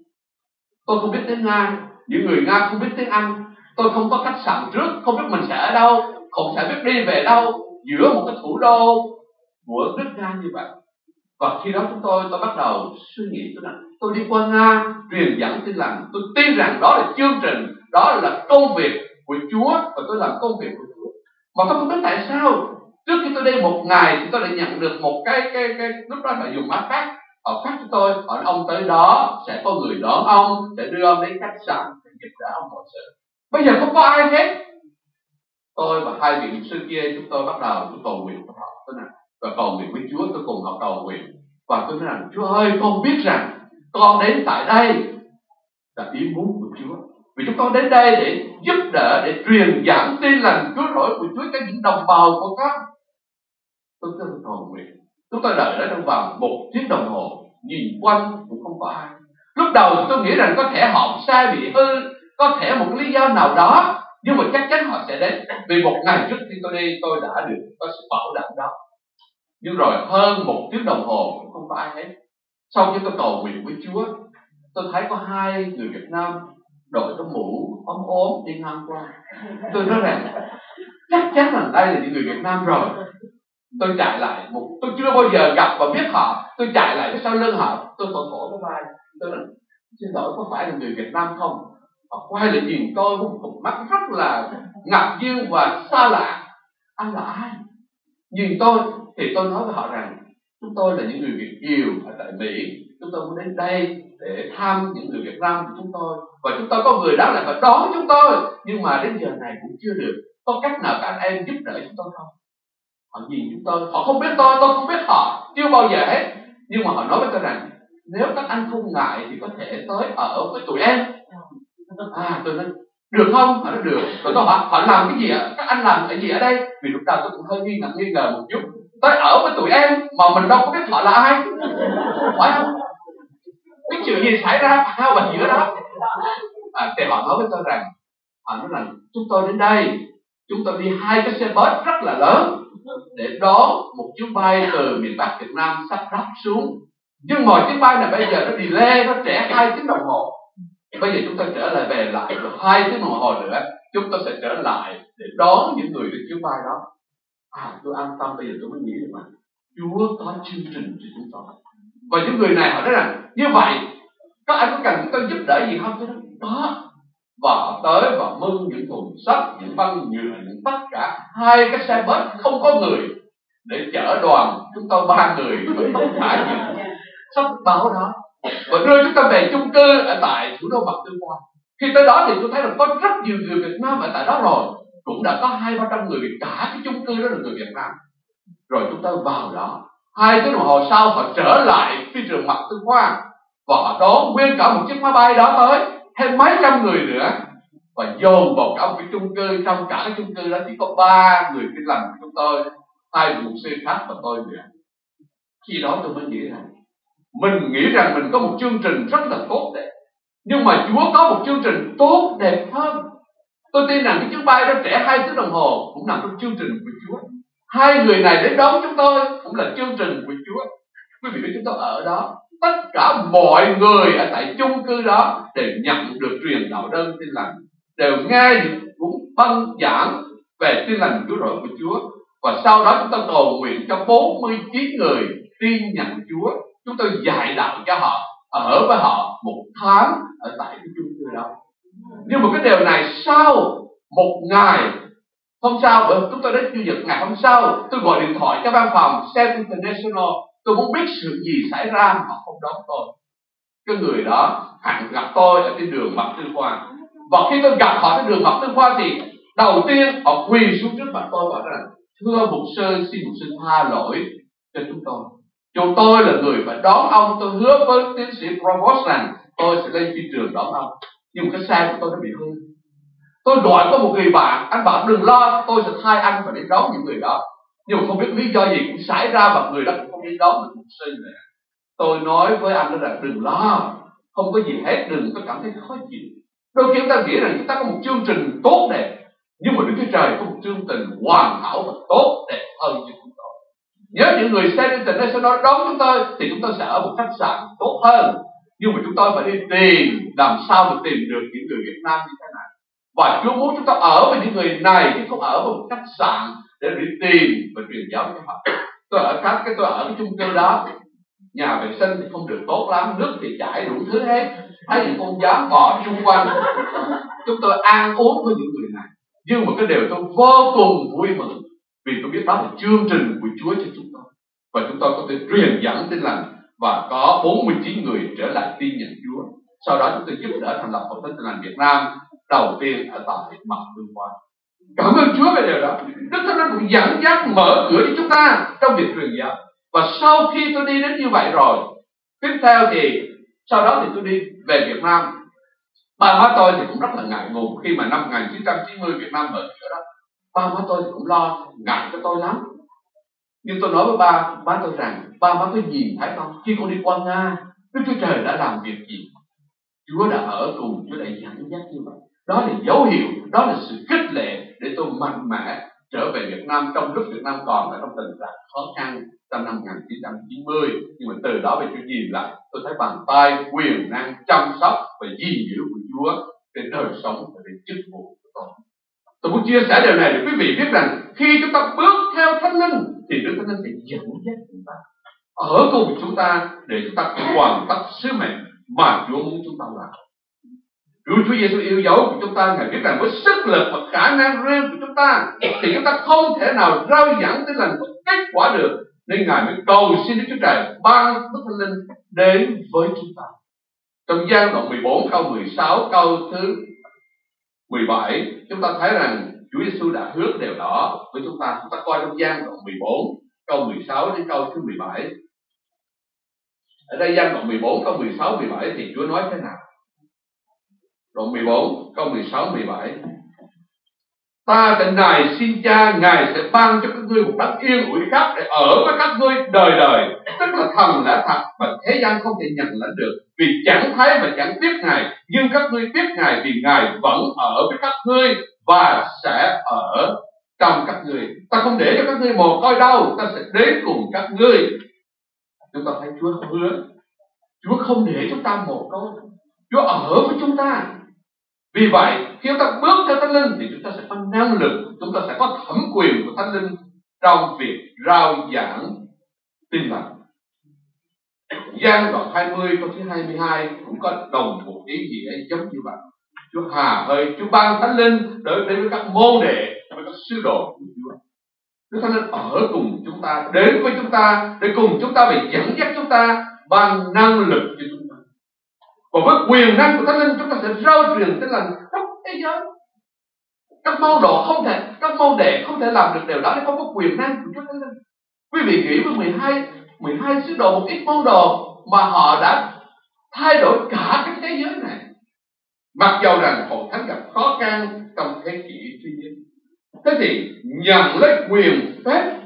S1: Tôi không biết tiếng Nga, những người Nga không biết tiếng Anh. Tôi không có khách sạn trước, không biết mình sẽ ở đâu, không sẽ biết đi về đâu giữa một cái thủ đô của nước Nga như vậy. Và khi đó chúng tôi tôi bắt đầu suy nghĩ, tôi rằng tôi đi qua Nga truyền dẫn tin lành, tôi tin rằng đó là chương trình, đó là công việc của Chúa và tôi làm công việc của Chúa. Mà tôi không biết tại sao trước khi tôi đi một ngày thì tôi lại nhận được một cái cái cái lúc đó là dùng mã phát, họ phát cho tôi, họ nói ông tới đó sẽ có người đón ông, sẽ đưa ông đến khách sạn để giúp đỡ ông mọi sự. Bây giờ không có ai hết. Tôi và hai vị mục sư kia chúng tôi bắt đầu tôi cầu nguyện với họ, tôi nói, và cầu nguyện với Chúa, tôi cùng họ cầu nguyện. Và tôi nói rằng Chúa ơi, con biết rằng con đến tại đây là ý muốn của Chúa, vì chúng con đến đây để giúp đỡ, để truyền giảng tin lành Chúa rỗi của Chúa cho những đồng bào của con. Tôi tôi cầu nguyện. Chúng tôi đợi đó trong vòng một tiếng đồng hồ, nhìn quanh cũng không có ai. Lúc đầu tôi nghĩ rằng có thể họ sai bị hư, có thể một lý do nào đó, nhưng mà chắc chắn họ sẽ đến. Vì một ngày trước khi tôi đi, tôi đã được có sự bảo đảm đó. Nhưng rồi hơn một tiếng đồng hồ cũng không có ai hết. Sau khi tôi cầu nguyện với Chúa, tôi thấy có hai người Việt Nam đội cái mũ ốm ốm đi ngang qua. Tôi nói rằng chắc chắn là đây là những người Việt Nam rồi. Tôi chạy lại, một tôi chưa bao giờ gặp và biết họ. Tôi chạy lại cái sau lưng họ, tôi khổ khổ cái vai. Tôi nói Xin lỗi, có phải là người Việt Nam không? Họ quay lại nhìn tôi với một cặp mắt rất là ngạc nhiên và xa lạ. Anh là ai? Nhìn tôi thì tôi nói với họ rằng chúng tôi là những người Việt kiều ở tại Mỹ. Chúng tôi muốn đến đây để thăm những người Việt Nam của chúng tôi, và chúng tôi có người đó là phải đón chúng tôi, nhưng mà đến giờ này cũng chưa được. Có cách nào các anh em giúp đỡ chúng tôi không? Họ nhìn chúng tôi, họ không biết tôi, tôi không biết họ, chưa bao giờ hết. Nhưng mà họ nói với tôi rằng nếu các anh không ngại thì có thể tới ở với tụi em. À, tôi nói được không? Họ nói được. Rồi tôi hỏi họ làm cái gì ạ? Các anh làm cái gì ở đây? Vì lúc đầu tôi cũng hơi nghi ngờ, nghi ngờ một chút. Tới ở với tụi em mà mình đâu có biết họ là ai, phải không? Cái chuyện gì xảy ra sao và giữa đó? À, thì họ nói với tôi rằng, họ nói rằng chúng tôi đến đây, chúng tôi đi hai cái xe bus rất là lớn để đón một chuyến bay từ miền Bắc Việt Nam sắp đáp xuống. Nhưng mọi chuyến bay này bây giờ nó delay, nó trễ hai tiếng đồng hồ. Bây giờ chúng tôi trở lại về lại rồi hai tiếng đồng hồ nữa chúng tôi sẽ trở lại để đón những người trên chuyến bay đó. À, tôi an tâm. Bây giờ tôi mới nghĩ là Chúa có chương trình cho chúng tôi. Và những người này họ nói rằng như vậy các anh có cần chúng tôi giúp đỡ gì không? Tôi nói đó. Và họ tới và mưng những thùng sách, những băng nhựa, những tất cả hai cái xe bus không có người để chở đoàn chúng tôi ba người với tất cả những sách báo đó và đưa chúng ta về chung cư ở tại thủ đô Mạc Tư Khoa. Khi tới đó thì tôi thấy là có rất nhiều người Việt Nam ở tại đó rồi, cũng đã có hai ba trăm người, cả cái chung cư đó là người Việt Nam. Rồi chúng tôi vào đó, hai tiếng đồng hồ sau họ trở lại phi trường Mạc Tư Khoa và họ đón nguyên cả một chiếc máy bay đó tới thêm mấy trăm người nữa và dồn vào cả một cái chung cư. Trong cả cái chung cư đó chỉ có ba người tin lành của chúng tôi, hai mục sư khác và tôi nữa. Khi đó tôi mới nghĩ rằng mình nghĩ rằng mình có một chương trình rất là tốt đẹp, nhưng mà Chúa có một chương trình tốt đẹp hơn. Tôi tin rằng cái chuyến bay đó trễ hai tiếng đồng hồ cũng nằm trong chương trình của Chúa. Hai người này đến đón chúng tôi cũng là chương trình của Chúa. Quý vị biết chúng tôi ở đó, tất cả mọi người ở tại chung cư đó đều nhận được truyền đạo đơn tin lành, đều nghe những cuốn băng giảng về tin lành cứu rỗi của Chúa. Và sau đó chúng tôi cầu nguyện cho bốn mươi chín người tin nhận Chúa. Chúng tôi dạy đạo cho họ, ở với họ một tháng ở tại cái chung cư đó. Nhưng mà cái điều này sau một ngày, hôm sau bữa chúng tôi đến Chủ nhật, ngày hôm sau tôi gọi điện thoại cho văn phòng Save International. Tôi muốn biết sự gì xảy ra, họ không đón tôi. Cái người đó hẹn gặp tôi ở trên đường Mạc Tư Khoa. Và khi tôi gặp họ trên đường Mạc Tư Khoa thì đầu tiên họ quỳ xuống trước mặt tôi và nói rằng thưa mục sư, xin mục sư tha lỗi cho chúng tôi. Chúng tôi là người phải đón ông. Tôi hứa với tiến sĩ Provost rằng tôi sẽ lên phi trường đón ông. Nhưng cái xe của tôi nó bị hư. Tôi gọi có một người bạn, anh bảo đừng lo, tôi sẽ thay anh và đi đón những người đó. Nhưng mà không biết lý do gì cũng xảy ra và người đó cũng không đi đón được mục sư nữa. Tôi nói với anh đó là đừng lo, không có gì hết, đừng có cảm thấy khó chịu. Đôi khi chúng ta nghĩ rằng chúng ta có một chương trình tốt đẹp, nhưng mà Đức Chúa Trời có một chương trình hoàn hảo và tốt đẹp hơn cho chúng tôi. Nhớ những người Save International đón chúng tôi thì chúng tôi sẽ ở một khách sạn tốt hơn. Nhưng mà chúng tôi phải đi tìm làm sao mà tìm được những người Việt Nam như thế này. Và Chúa muốn chúng ta ở với những người này chứ không ở với một khách sạn để đi tìm và truyền giáo cho họ. Tôi ở các cái tôi ở cái chung cư đó, nhà vệ sinh thì không được tốt lắm, nước thì chảy đủ thứ hết, thấy những con gián bò xung quanh. Chúng tôi ăn uống với những người này, nhưng mà cái điều tôi vô cùng vui mừng vì tôi biết đó là chương trình của Chúa cho chúng tôi, và chúng tôi có thể truyền dẫn tin lành và có bốn mươi chín người trở lại tin nhận Chúa. Sau đó chúng tôi giúp đỡ thành lập Hội Thánh Tin Lành Việt Nam đầu tiên ở tại Mạc Tư Khoa. Cảm ơn Chúa về điều đó. Đức Thánh Linh cũng dẫn dắt mở cửa cho chúng ta trong việc truyền giáo. Và sau khi tôi đi đến như vậy rồi, tiếp theo thì sau đó thì tôi đi về Việt Nam. Ba má tôi thì cũng rất là ngại ngùng khi mà năm một nghìn chín trăm chín mươi Việt Nam mở cửa đó. Ba má tôi thì cũng lo ngại cho tôi lắm. Nhưng tôi nói với ba má tôi rằng ba má tôi nhìn thấy không, khi con đi qua Nga, Đức Chúa Trời đã làm việc gì, Chúa đã ở cùng, Chúa đã dẫn dắt như vậy. Đó là dấu hiệu, đó là sự khích lệ để tôi mạnh mẽ trở về Việt Nam trong lúc Việt Nam còn ở trong tình trạng khó khăn trong năm một nghìn chín trăm chín mươi. Nhưng mà từ đó về tôi nhìn lại, tôi thấy bàn tay quyền năng chăm sóc và gìn giữ của Chúa trên đời sống và trên chức vụ của tôi. Tôi muốn chia sẻ điều này để quý vị biết rằng khi chúng ta bước theo Thánh Linh thì Đức Thánh Linh sẽ dẫn dắt chúng ta, ở cùng chúng ta để chúng ta hoàn tất sứ mệnh mà Chúa muốn chúng ta làm. Chúa Chúa Giêsu yêu dấu của chúng ta, Ngài biết rằng với sức lực và khả năng riêng của chúng ta thì chúng ta không thể nào rao giảng Tin Lành có kết quả được, nên Ngài mới cầu xin Đức Chúa Trời ban Đức Thánh Linh đến với chúng ta. Trong Giăng đoạn mười bốn câu mười sáu câu thứ mười bảy, chúng ta thấy rằng Chúa Giêsu đã hứa điều đó với chúng ta. Chúng ta coi trong Giăng đoạn mười bốn câu mười sáu đến câu thứ mười bảy. Ở đây Giăng đoạn mười bốn câu mười sáu mười bảy thì Chúa nói thế nào? Đoạn mười bốn câu mười sáu mười bảy: Ta tận này xin Cha, Ngài sẽ ban cho các ngươi một đấng yên ủi khác để ở với các ngươi đời đời, tức là thần lẽ thật mà thế gian không thể nhận lãnh được, vì chẳng thấy và chẳng biết Ngài, nhưng các ngươi biết Ngài vì Ngài vẫn ở với các ngươi và sẽ ở trong các ngươi. Ta không để cho các ngươi mồ côi đâu, ta sẽ đến cùng các ngươi. Chúng ta thấy Chúa hứa, Chúa không để chúng ta mồ côi, Chúa ở với chúng ta. Vì vậy khi chúng ta bước theo Thánh Linh thì chúng ta sẽ có năng lực, chúng ta sẽ có thẩm quyền của Thánh Linh trong việc rao giảng Tin Lành. Giăng đoạn hai mươi câu thứ hai mươi hai cũng có đồng một ý nghĩa giống như vậy. Chúa hà hơi, Chúa ban Thánh Linh đến với các môn đệ, với các sứ đồ của Chúa. Chúa Thánh Linh ở cùng chúng ta, đến với chúng ta để cùng chúng ta bị dẫn dắt chúng ta, ban năng lực cho chúng ta. Và với quyền năng của Thánh Linh chúng ta sẽ rao truyền Tin Lành khắp thế giới. Các môn đồ không thể, các môn đệ không thể làm được điều đó nếu không có quyền năng của Chúa Thánh Linh. Quý vị nghĩ với mười hai, mười hai sứ đồ, một ít môn đồ mà họ đã thay đổi cả cái thế giới này. Mặc dầu rằng hội thánh gặp khó khăn trong thế kỷ thứ nhất. Thế thì nhận lấy quyền phép,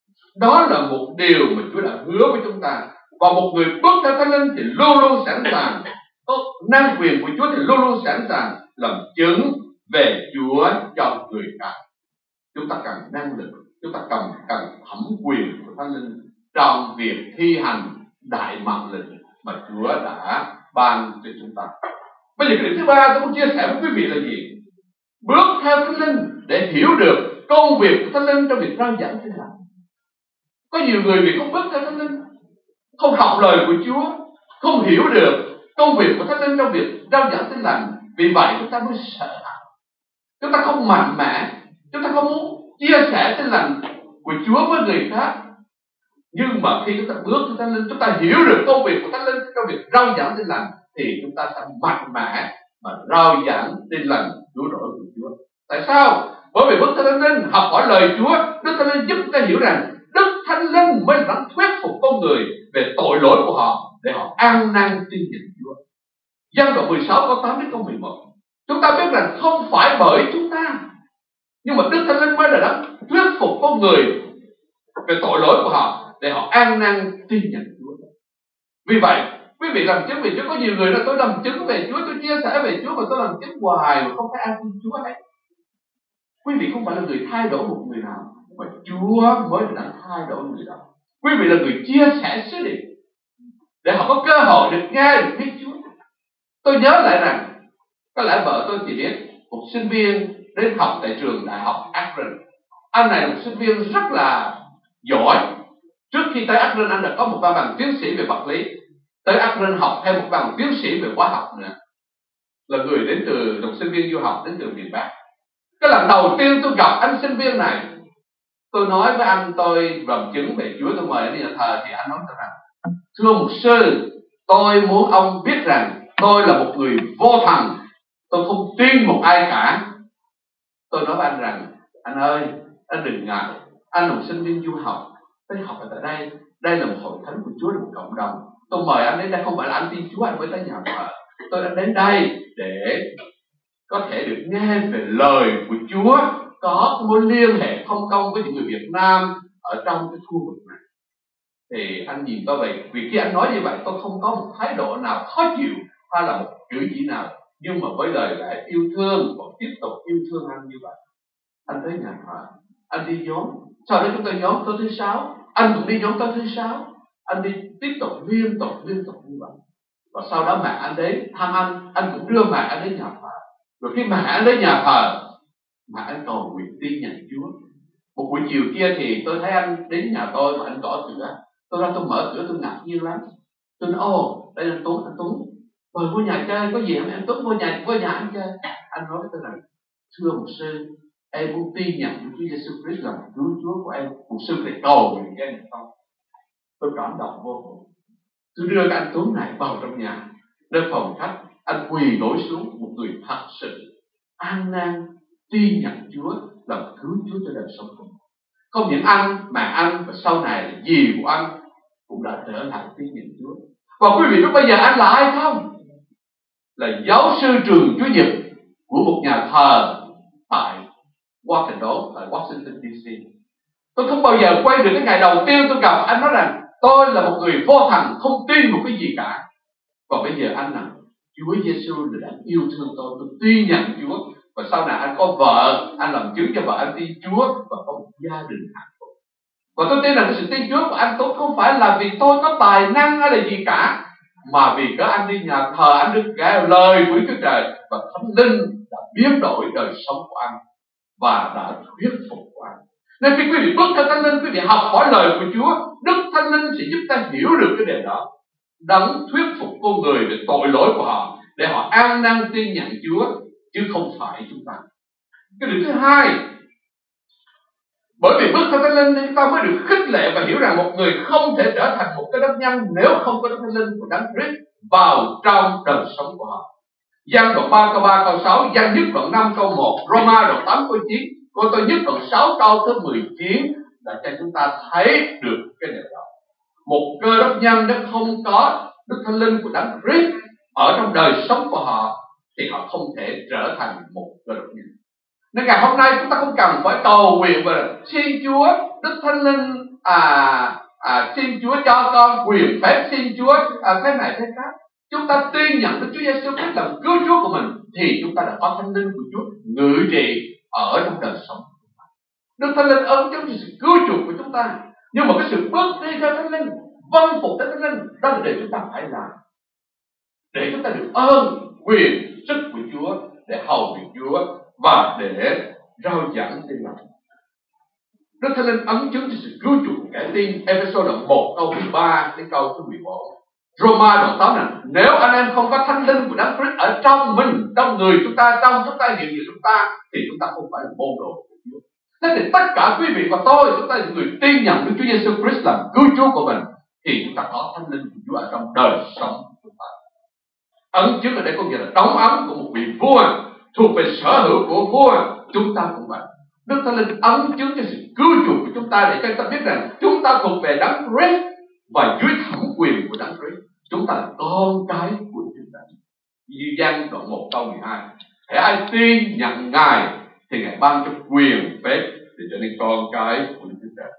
S1: đó là một điều mà Chúa đã hứa với chúng ta. Và một người bước theo Thánh Linh thì luôn luôn sẵn sàng, có năng quyền của Chúa thì luôn luôn sẵn sàng làm chứng về Chúa cho người khác. Chúng ta cần năng lực, chúng ta cần cần thẩm quyền của Thánh Linh trong việc thi hành đại mệnh lệnh mà Chúa đã ban cho chúng ta. Bây giờ cái điểm thứ ba tôi muốn chia sẻ với quý vị là gì? Bước theo Thánh Linh để hiểu được công việc của Thánh Linh trong việc rao giảng Tin Lành. Có nhiều người vì không bước theo Thánh Linh, không học lời của Chúa, không hiểu được công việc của Thánh Linh trong việc rao giảng Tin Lành. Vì vậy chúng ta mới sợ hãi, chúng ta không mạnh mẽ, chúng ta không muốn chia sẻ Tin Lành của Chúa với người khác. Nhưng mà khi chúng ta bước theo Thánh Linh, chúng ta hiểu được công việc của Thánh Linh trong việc rao giảng Tin Lành, thì chúng ta sẽ mạnh mẽ mà rao giảng Tin Lành cứu rỗi của Chúa. Tại sao? Bởi vì bước theo Thánh Linh, học hỏi lời Chúa, Đức Thánh Linh giúp chúng ta hiểu rằng Đức Thánh Linh mới là thuyết phục con người về tội lỗi của họ để họ an năn tin nhận Chúa. Giăng đoạn mười sáu câu tám đến câu mười một, chúng ta biết rằng không phải bởi chúng ta, nhưng mà Đức Thánh Linh mới là đó thuyết phục con người về tội lỗi của họ để họ an năn tin nhận Chúa. Vì vậy quý vị làm chứng về Chúa, có nhiều người nói tôi làm chứng về Chúa, tôi chia sẻ về Chúa mà tôi làm chứng hoài mà không thấy ai tin Chúa hết. Quý vị không phải là người thay đổi một người nào, mà Chúa mới là thay đổi người đó. Quý vị là người chia sẻ sứ điệp để họ có cơ hội được nghe, được biết Chúa. Tôi nhớ lại rằng có lẽ vợ tôi chỉ biết một sinh viên đến học tại trường đại học Akron. Anh này là một sinh viên rất là giỏi. Trước khi tới Akron anh đã có một văn bằng tiến sĩ về vật lý. Tới Akron học thêm một bằng tiến sĩ về hóa học nữa. Là người đến từ, một sinh viên du học đến từ miền Bắc. Cái lần đầu tiên tôi gặp anh sinh viên này, tôi nói với anh tôi làm chứng về Chúa, tôi mời anh đi nhà thờ, thì anh nói cho rằng thưa mục sư, tôi muốn ông biết rằng tôi là một người vô thần, tôi không tin một ai cả. Tôi nói với anh rằng anh ơi, anh đừng ngại, anh là một sinh viên du học, tới học ở tại đây, đây là một hội thánh của Chúa, là một cộng đồng. Tôi mời anh đến đây không phải là anh tin Chúa anh mới tới nhà thờ, tôi đã đến đây để có thể được nghe về lời của Chúa, có mối liên hệ thông công với những người Việt Nam ở trong cái khu vực này. Thì anh nhìn tôi vậy, vì khi anh nói như vậy tôi không có một thái độ nào khó chịu hay là một cử chỉ nào, nhưng mà với lời lẽ yêu thương và tiếp tục yêu thương anh như vậy. Anh tới nhà thờ, anh đi nhóm, sau đó chúng ta nhóm tối thứ sáu, anh cũng đi nhóm tối thứ sáu, anh đi tiếp tục liên tục liên tục như vậy. Và sau đó mẹ anh đến thăm anh, anh cũng đưa mẹ anh đến nhà thờ. Rồi khi mẹ anh đến nhà thờ, mẹ anh cầu nguyện tin nhận Chúa. Một buổi chiều kia thì tôi thấy anh đến nhà tôi và anh gõ cửa. Tôi ra tôi mở cửa, tôi ngạc nhiên lắm. Tôi nói, ồ, đây là Tuấn, anh Tuấn.
S2: Mời vô nhà chơi, có gì em em Tuấn vô nhà vô nhà anh chơi. Anh nói với tôi rằng, thưa mục sư, em muốn tin nhận Chúa Giêsu Christ làm cứu Chúa của em. Mục sư phải cầu nguyện cho em không? Tôi cảm động vô cùng. Tôi đưa cái anh Tuấn này vào trong nhà, nơi phòng khách, anh quỳ gối xuống, một người thật sự an nan tin nhận Chúa làm cứu Chúa cho đời sống của mình. Không những anh mà anh và sau này là dì của anh cũng đã trở thành tin nhận Chúa. Và quý vị biết bây giờ anh là ai không? Là giáo sư trường Chúa Nhật của một nhà thờ tại Washington, tại Washington đê xê. Tôi không bao giờ quay được cái ngày đầu tiên tôi gặp anh nói rằng tôi là một người vô thần, không tin một cái gì cả. Còn bây giờ anh là Chúa Giêsu đã yêu thương tôi, tôi tin nhận Chúa. Và sau này anh có vợ, anh làm chứng cho vợ anh tin Chúa và có một gia đình hạnh phúc. Và tôi tin rằng sự tin Chúa của anh tôi không phải là vì tôi có tài năng hay là gì cả, mà vì có anh đi nhà thờ, anh được nghe lời của Chúa Trời và Thánh Linh đã biến đổi đời sống của anh và đã thuyết phục của anh. Nên khi quý vị bước theo Thánh Linh, quý vị học hỏi lời của Chúa, Đức Thánh Linh sẽ giúp ta hiểu được cái điều đó, đấng thuyết phục con người về tội lỗi của họ để họ an năng tin nhận Chúa, chứ không phải chúng ta. Cái điều thứ hai, bởi vì bước theo Thánh Linh nên chúng ta mới được khích lệ và hiểu rằng một người không thể trở thành một cái đấng nhân nếu không có Đức Thánh Linh của Đấng Christ vào trong đời sống của họ. Giăng đoạn ba câu ba câu sáu, Giăng nhất đoạn năm câu một, Roma đoạn tám câu chín, Cô tôi nhất đoạn sáu câu thứ mười chín là cho chúng ta thấy được cái điều đó. Một cơ đốc nhân nếu không có Đức Thánh Linh của Đấng Christ ở trong đời sống của họ thì họ không thể trở thành một cơ đốc nhân. Nên ngày hôm nay chúng ta không cần phải cầu nguyện và xin Chúa Đức Thánh Linh à, à, xin Chúa cho con quyền phép, xin Chúa à, thế này thế khác. Chúng ta tin nhận Đức Chúa Giêsu Christ làm cứu Chúa của mình thì chúng ta đã có Thánh Linh của Chúa ngự trị ở trong đời sống của chúng ta. Đức Thánh Linh ơn cho sự cứu chuộc của chúng ta. Nhưng mà cái sự bước đi theo Thánh Linh, vâng phục theo Thánh Linh, đó là điều chúng ta phải làm để chúng ta được ơn quyền sức của Chúa, để hầu việc Chúa và để rao giảng tin lành. Đức Thánh Linh ấn chứng cho sự cứu chuộc của kẻ tin. Ê-phê-sô đoạn một câu mười ba đến câu thứ mười bốn. Roma đoạn tám là nếu anh em không có Thánh Linh của Đấng Christ ở trong mình, trong người chúng ta, trong chúng ta, nhiều người chúng ta, thì chúng ta không phải là môn đồ của Chúa. Thế thì tất cả quý vị và tôi, chúng ta là người tin nhận Đức Chúa Giêsu Christ làm cứu Chúa của mình, thì chúng ta có Thánh Linh của Chúa ở trong đời sống của chúng ta. Ấn chứng ở đây có nghĩa là đóng ấn của một vị vua, thuộc về sở hữu của vua. Chúng ta cũng vậy. Đức Thánh Linh ấn chứng cho sự cứu chuộc của chúng ta để cho chúng ta biết rằng chúng ta thuộc về Đấng Christ và dưới thẩm quyền của Đấng Christ. Chúng ta là con cái của chúng ta. Như Giăng đoạn một câu mười hai. Hễ ai tin nhận Ngài thì Ngài ban cho quyền phép để trở nên con cái của Đức Chúa Trời.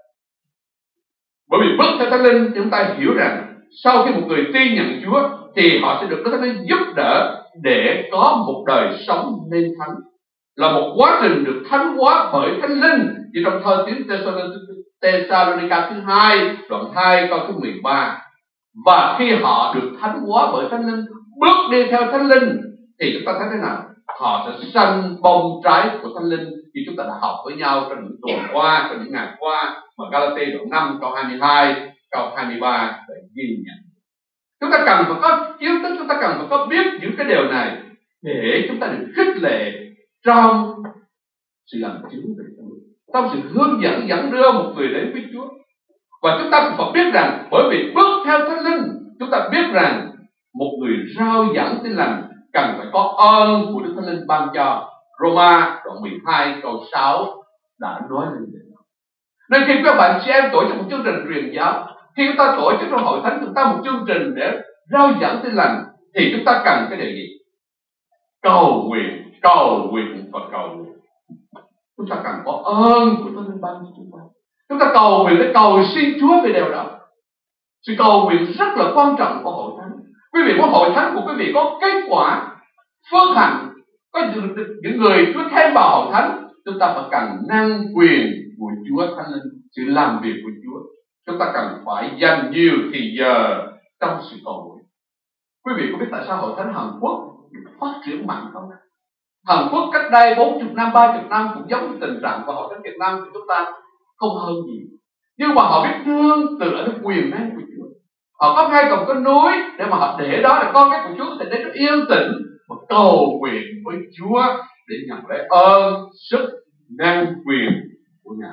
S2: Bởi vì bước theo Thánh Linh chúng ta hiểu rằng sau khi một người tin nhận Chúa thì họ sẽ được Đức Thánh Linh giúp đỡ để có một đời sống nên thánh, là một quá trình được thánh hóa bởi Thánh Linh. Như trong thơ tín Tê-sa-lô-ni-ca thứ hai đoạn hai câu thứ mười ba. Và khi họ được thánh hóa bởi Thánh Linh, bước đi theo Thánh Linh, thì chúng ta thấy thế nào? Họ sẽ sanh bông trái của Thánh Linh như chúng ta đã học với nhau trong những tuần qua, trong những ngày qua, mà Ga-la-ti đoạn năm câu hai mươi hai, câu hai mươi ba để ghi nhận. Chúng ta cần phải có kiến thức, chúng ta cần phải có biết những cái điều này để chúng ta được khích lệ trong sự làm chứng về Chúa, trong sự hướng dẫn dẫn đưa một người đến với Chúa. Và chúng ta cũng phải biết rằng bởi vì bước theo Thánh Linh, chúng ta biết rằng một người rao giảng tin lành cần phải có ơn của Đức Thánh Linh ban cho. Roma đoạn mười hai câu sáu đã nói lên điều đó. Nên khi các bạn chị em tổ chức một chương trình truyền giáo, khi chúng ta tổ chức trong hội thánh chúng ta một chương trình để rao giảng tin lành, thì chúng ta cần cái điều gì? Cầu nguyện, cầu nguyện và cầu nguyện. Chúng ta cần có ơn của Thánh Linh ban cho chúng ta. Chúng ta cầu nguyện để cầu xin Chúa về điều đó. Sự cầu nguyện rất là quan trọng của hội thánh. Quý vị muốn hội thánh của quý vị có kết quả phước hạnh, có những người Chúa thêm vào hội thánh, chúng ta phải cần năng quyền của Chúa Thánh Linh, sự làm việc của Chúa. Chúng ta cần phải dành nhiều thì giờ trong sự cầu nguyện. Quý vị có biết tại sao hội thánh Hàn Quốc được phát triển mạnh không? Hàn Quốc cách đây bốn mươi năm, ba mươi năm cũng giống như tình trạng của hội thánh Việt Nam của chúng ta, không hơn gì. Nhưng mà họ biết nương tựa đến quyền năng của Chúa. Họ có ngay cổng con núi để mà họ để đó là con cái của Chúa có thể đến nó yên tĩnh và cầu nguyện với Chúa để nhận lấy ơn, sức, năng quyền của Ngài.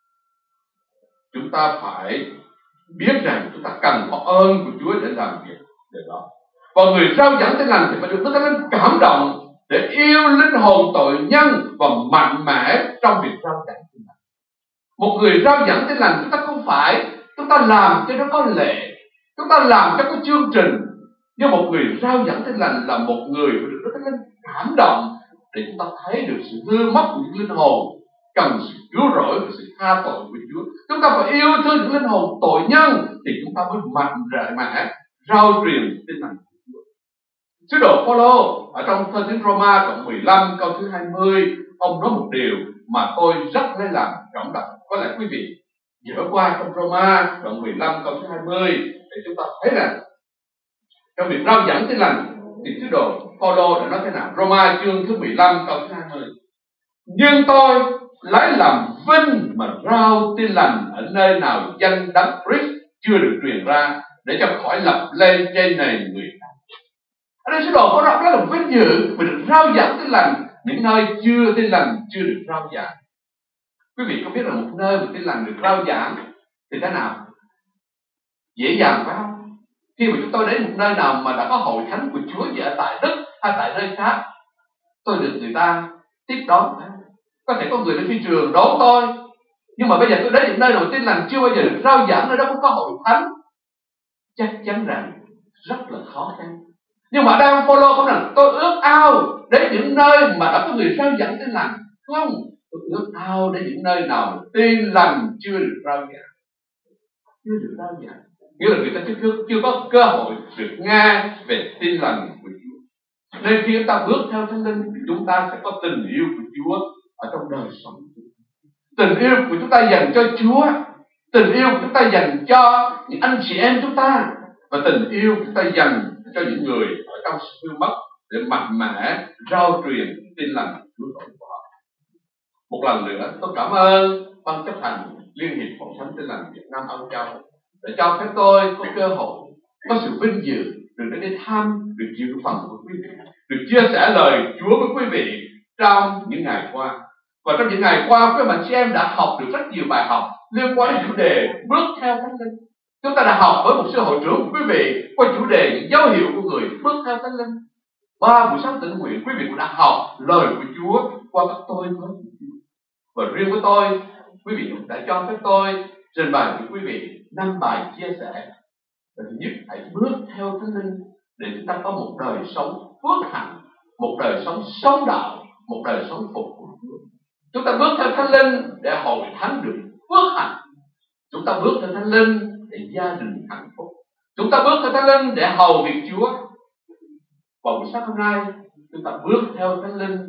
S2: Chúng ta phải biết rằng chúng ta cần có ơn của Chúa để làm việc điều đó. Và người rao giảng Tin Lành thì phải được Đức Thánh Linh cảm động để yêu linh hồn tội nhân và mạnh mẽ trong việc rao giảng Tin Lành. Một người rao giảng Tin Lành, chúng ta không phải chúng ta làm cho nó có lệ, chúng ta làm cho có chương trình, nhưng một người rao giảng Tin Lành là một người phải được Đức Thánh Linh cảm động để chúng ta thấy được sự hư mất của những linh hồn cần sự cứu rỗi và sự tha tội của Chúa. Chúng ta phải yêu thương những linh hồn tội nhân thì chúng ta mới mạnh rại mẽ rao truyền Tin Lành của Chúa. Sứ đồ Phaolô ở trong Thơ tín Roma đoạn mười lăm câu thứ hai mươi, ông nói một điều mà tôi rất lấy làm cảm động. Có lẽ quý vị dở qua trong Roma đoạn mười lăm câu thứ hai mươi để chúng ta thấy rằng trong việc rao giảng Tin Lành thì sứ đồ Phaolô đã nói thế nào. Roma chương thứ mười lăm câu thứ hai mươi: nhưng tôi lấy làm vinh mà rao Tin Lành ở nơi nào danh Đấng Christ chưa được truyền ra, để cho khỏi lập lên trên nền người khác. Ở đây sứ đồ có rất là vinh dự vì được rao giảng Tin Lành những nơi chưa Tin Lành chưa được rao giảng. Quý vị có biết là một nơi mà Tin Lành được rao giảng thì thế nào? Dễ dàng phải không? Khi mà chúng tôi đến một nơi nào mà đã có hội thánh của Chúa như ở tại Đức hay tại nơi khác, tôi được người ta tiếp đón. Có thể có người đến phi trường đón tôi, nhưng mà bây giờ tôi đến những nơi nào Tin Lành chưa bao giờ được rao giảng, nơi đó cũng có hội thánh, chắc chắn rằng rất là khó khăn. Nhưng mà đang Phaolô không rằng tôi ước ao đến những nơi mà đã có người rao giảng Tin Lành. Không, tôi ước ao đến những nơi nào mà Tin Lành chưa được rao giảng, chưa được rao giảng, nghĩa là người ta chưa, chưa có cơ hội được nghe về Tin Lành của Chúa. Nên khi chúng ta bước theo Thánh Linh, chúng ta sẽ có tình yêu của Chúa ở trong đời sống. Tình yêu của chúng ta dành cho Chúa, tình yêu của chúng ta dành cho những anh chị em chúng ta, và tình yêu của chúng ta dành cho những người ở trong sự hư mất để mạnh mẽ rao truyền Tin Lành Chúa tội của họ. Một lần nữa tôi cảm ơn ban chấp hành Liên hiệp Hội Thánh Tin Lành Việt Nam Âu Châu để cho phép tôi có cơ hội, có sự vinh dự được đến đây thăm, được dự phần của quý vị, được chia sẻ lời Chúa với quý vị trong những ngày qua. Và trong những ngày qua, các bạn chị em đã học được rất nhiều bài học liên quan đến chủ đề bước theo Thánh Linh. Chúng ta đã học với một sư hội trưởng của quý vị qua chủ đề những dấu hiệu của người bước theo Thánh Linh. Ba buổi sáng tĩnh nguyện, quý vị cũng đã học lời của Chúa qua các tôi nói của Chúa. Và riêng với tôi, quý vị cũng đã cho phép tôi trình bày với quý vị năm bài chia sẻ. Và thứ nhất, hãy bước theo Thánh Linh để chúng ta có một đời sống phước hạnh, một đời sống sống đạo, một đời sống phục vụ Chúa. Chúng ta bước theo Thánh Linh để hội thánh được phước hạnh. Chúng ta bước theo Thánh Linh để gia đình hạnh phúc. Chúng ta bước theo Thánh Linh để hầu việc Chúa. Và buổi sáng hôm nay, chúng ta bước theo Thánh Linh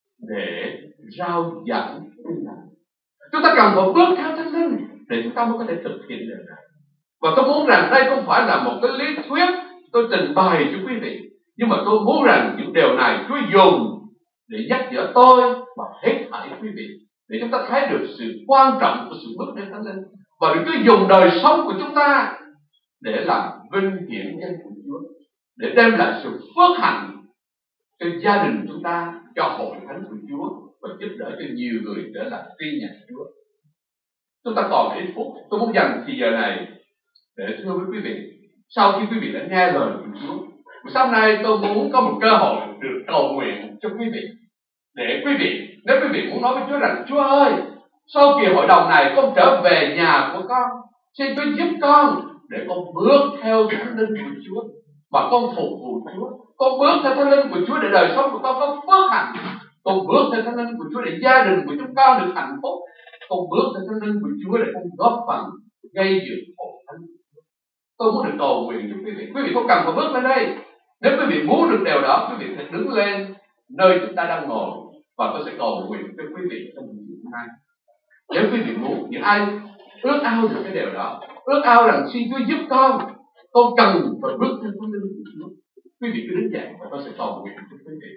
S2: để rao giảng Tin Lành. Chúng ta cần phải bước theo Thánh Linh để chúng ta mới có thể thực hiện điều này. Và tôi muốn rằng đây không phải là một cái lý thuyết tôi trình bày cho quý vị, nhưng mà tôi muốn rằng những điều này Chúa dùng để nhắc nhở tôi và hết thảy quý vị, để chúng ta thấy được sự quan trọng của sự bước lên Thánh Linh, và được Chúa dùng đời sống của chúng ta để làm vinh hiển danh của Chúa, để đem lại sự phước hạnh cho gia đình chúng ta, cho hội thánh của Chúa, và giúp đỡ cho nhiều người trở lại tin nhận Chúa. Chúng ta còn ít phút, tôi muốn dành thì giờ này để thưa với quý vị, sau khi quý vị đã nghe lời của Chúa, sau này tôi muốn có một cơ hội được cầu nguyện cho quý vị, để quý vị, nếu quý vị muốn nói với Chúa rằng Chúa ơi, sau kỳ hội đồng này con trở về nhà của con, xin Chúa giúp con để con bước theo Thánh Linh của Chúa và con phục vụ Chúa. Con bước theo Thánh Linh của Chúa để đời sống của con có phước hạnh. Con bước theo Thánh Linh của Chúa để gia đình của chúng con được hạnh phúc. Con bước theo Thánh Linh của Chúa để con góp phần gây dựng hội thánh. Tôi muốn được cầu nguyện cho quý vị. Quý vị không cần phải bước lên đây. Nếu quý vị muốn được điều đó, quý vị phải đứng lên nơi chúng ta đang ngồi, và tôi sẽ cầu nguyện cho quý vị trong buổi chiều hôm nay. Nếu quý vị muốn, những ai ước ao được cái điều đó, ước ao rằng xin Chúa giúp con, con cần phải bước theo Thánh Linh của Chúa, quý vị cứ đứng dậy và tôi sẽ cầu nguyện cho quý vị.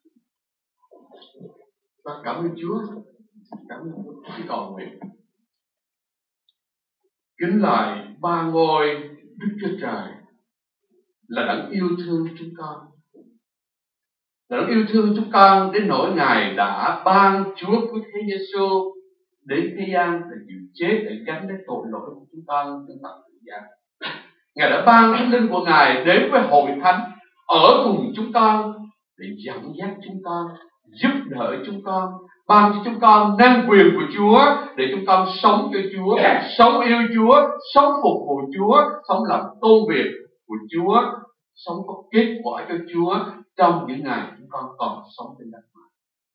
S2: Và cảm ơn Chúa, cảm ơn Chúa, khi cầu nguyện. kính lại ba ngôi Đức Chúa Trời là đấng yêu thương chúng con, là đấng yêu thương chúng con đến nỗi Ngài đã ban Chúa của Thế Giêsu đến thế gian để chịu chết để gánh lấy tội lỗi của chúng con trên toàn thế gian. Ngài đã ban Thánh Linh của Ngài đến với hội thánh ở cùng chúng con để dẫn dắt chúng con, giúp đỡ chúng con, ban cho chúng con năng quyền của Chúa để chúng con sống cho Chúa, sống yêu Chúa, sống phục vụ Chúa, sống làm tôn việc của Chúa, sống có kết quả cho Chúa trong những ngày chúng con còn sống trên đất này.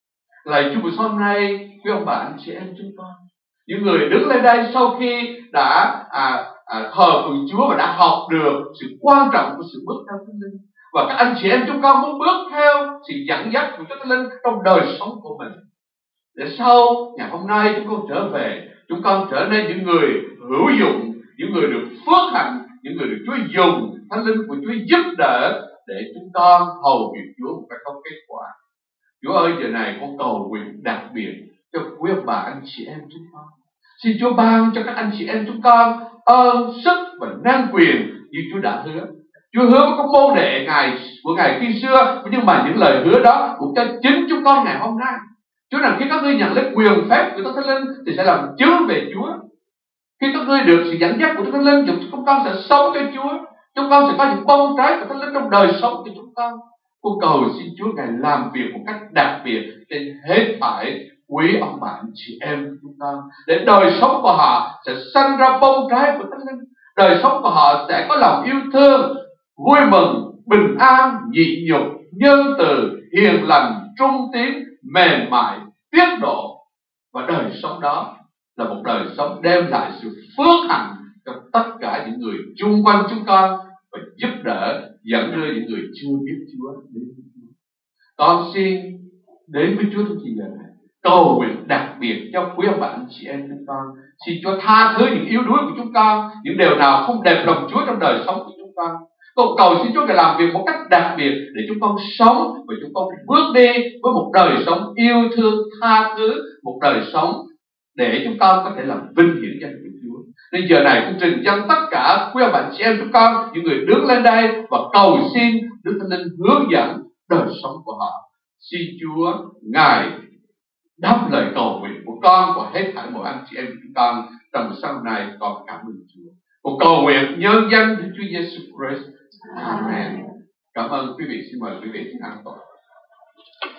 S2: Lạy Chúa, buổi sáng hôm nay, quý ông bà anh chị em chúng con, những người đứng lên đây sau khi đã à, à, thờ phượng Chúa và đã học được sự quan trọng của sự bước theo Thánh Linh, và các anh chị em chúng con muốn bước theo sự dẫn dắt của Chúa Thánh Linh trong đời sống của mình, để sau ngày hôm nay chúng con trở về, chúng con trở nên những người hữu dụng, những người được phước hạnh, những người được Chúa dùng Thánh Linh của Chúa giúp đỡ để chúng con hầu việc Chúa một cách có kết quả. Chúa ơi, giờ này con cầu nguyện đặc biệt cho quý ông bà anh chị em chúng con. Xin Chúa ban cho các anh chị em chúng con ơn, sức và năng quyền như Chúa đã hứa. Chúa hứa với các môn đệ Ngài của Ngài khi xưa, nhưng mà những lời hứa đó cũng cho chính chúng con ngày hôm nay. Chúa rằng khi các ngươi nhận lấy quyền phép của Chúa Thánh Linh thì sẽ làm chứng về Chúa. Khi các ngươi được sự dẫn dắt của Chúa Thánh Linh, chúng con sẽ sống cho Chúa. Chúng con sẽ có những bông trái của Thánh Linh trong đời sống của chúng con. Con cầu xin Chúa Ngài làm việc một cách đặc biệt trên hết thảy quý ông bà anh chị em chúng con, để đời sống của họ sẽ sanh ra bông trái của Thánh Linh. Đời sống của họ sẽ có lòng yêu thương, vui mừng, bình an, nhịn nhục, nhân từ, hiền lành, trung tín, mềm mại, tiết độ. Và đời sống đó là một đời sống đem lại sự phước hạnh cho tất cả những người chung quanh chúng con, và giúp đỡ dẫn đưa những người chưa biết Chúa đến với Chúa. Con xin đến với Chúa trong giờ này, cầu nguyện đặc biệt cho quý ông bà anh chị em chúng con. Xin Chúa tha thứ những yếu đuối của chúng con, những điều nào không đẹp lòng Chúa trong đời sống của chúng con. Con cầu xin Chúa Ngài làm việc một cách đặc biệt để chúng con sống và chúng con bước đi với một đời sống yêu thương, tha thứ, một đời sống để chúng con có thể làm vinh hiển danh của Chúa. Nên giờ này cũng trình dân tất cả quý ông bà chị em chúng con, những người đứng lên đây và cầu xin Đức Thánh Linh hướng dẫn đời sống của họ. Xin Chúa Ngài đáp lời cầu nguyện của con và hết thảy mọi anh chị em chúng con trong buổi sáng hôm nay. Con cảm ơn Chúa. Một cầu nguyện nhân danh Đức Chúa Giêsu Christ. Amen. Cảm ơn quý vị. Xin mời quý vị an toàn.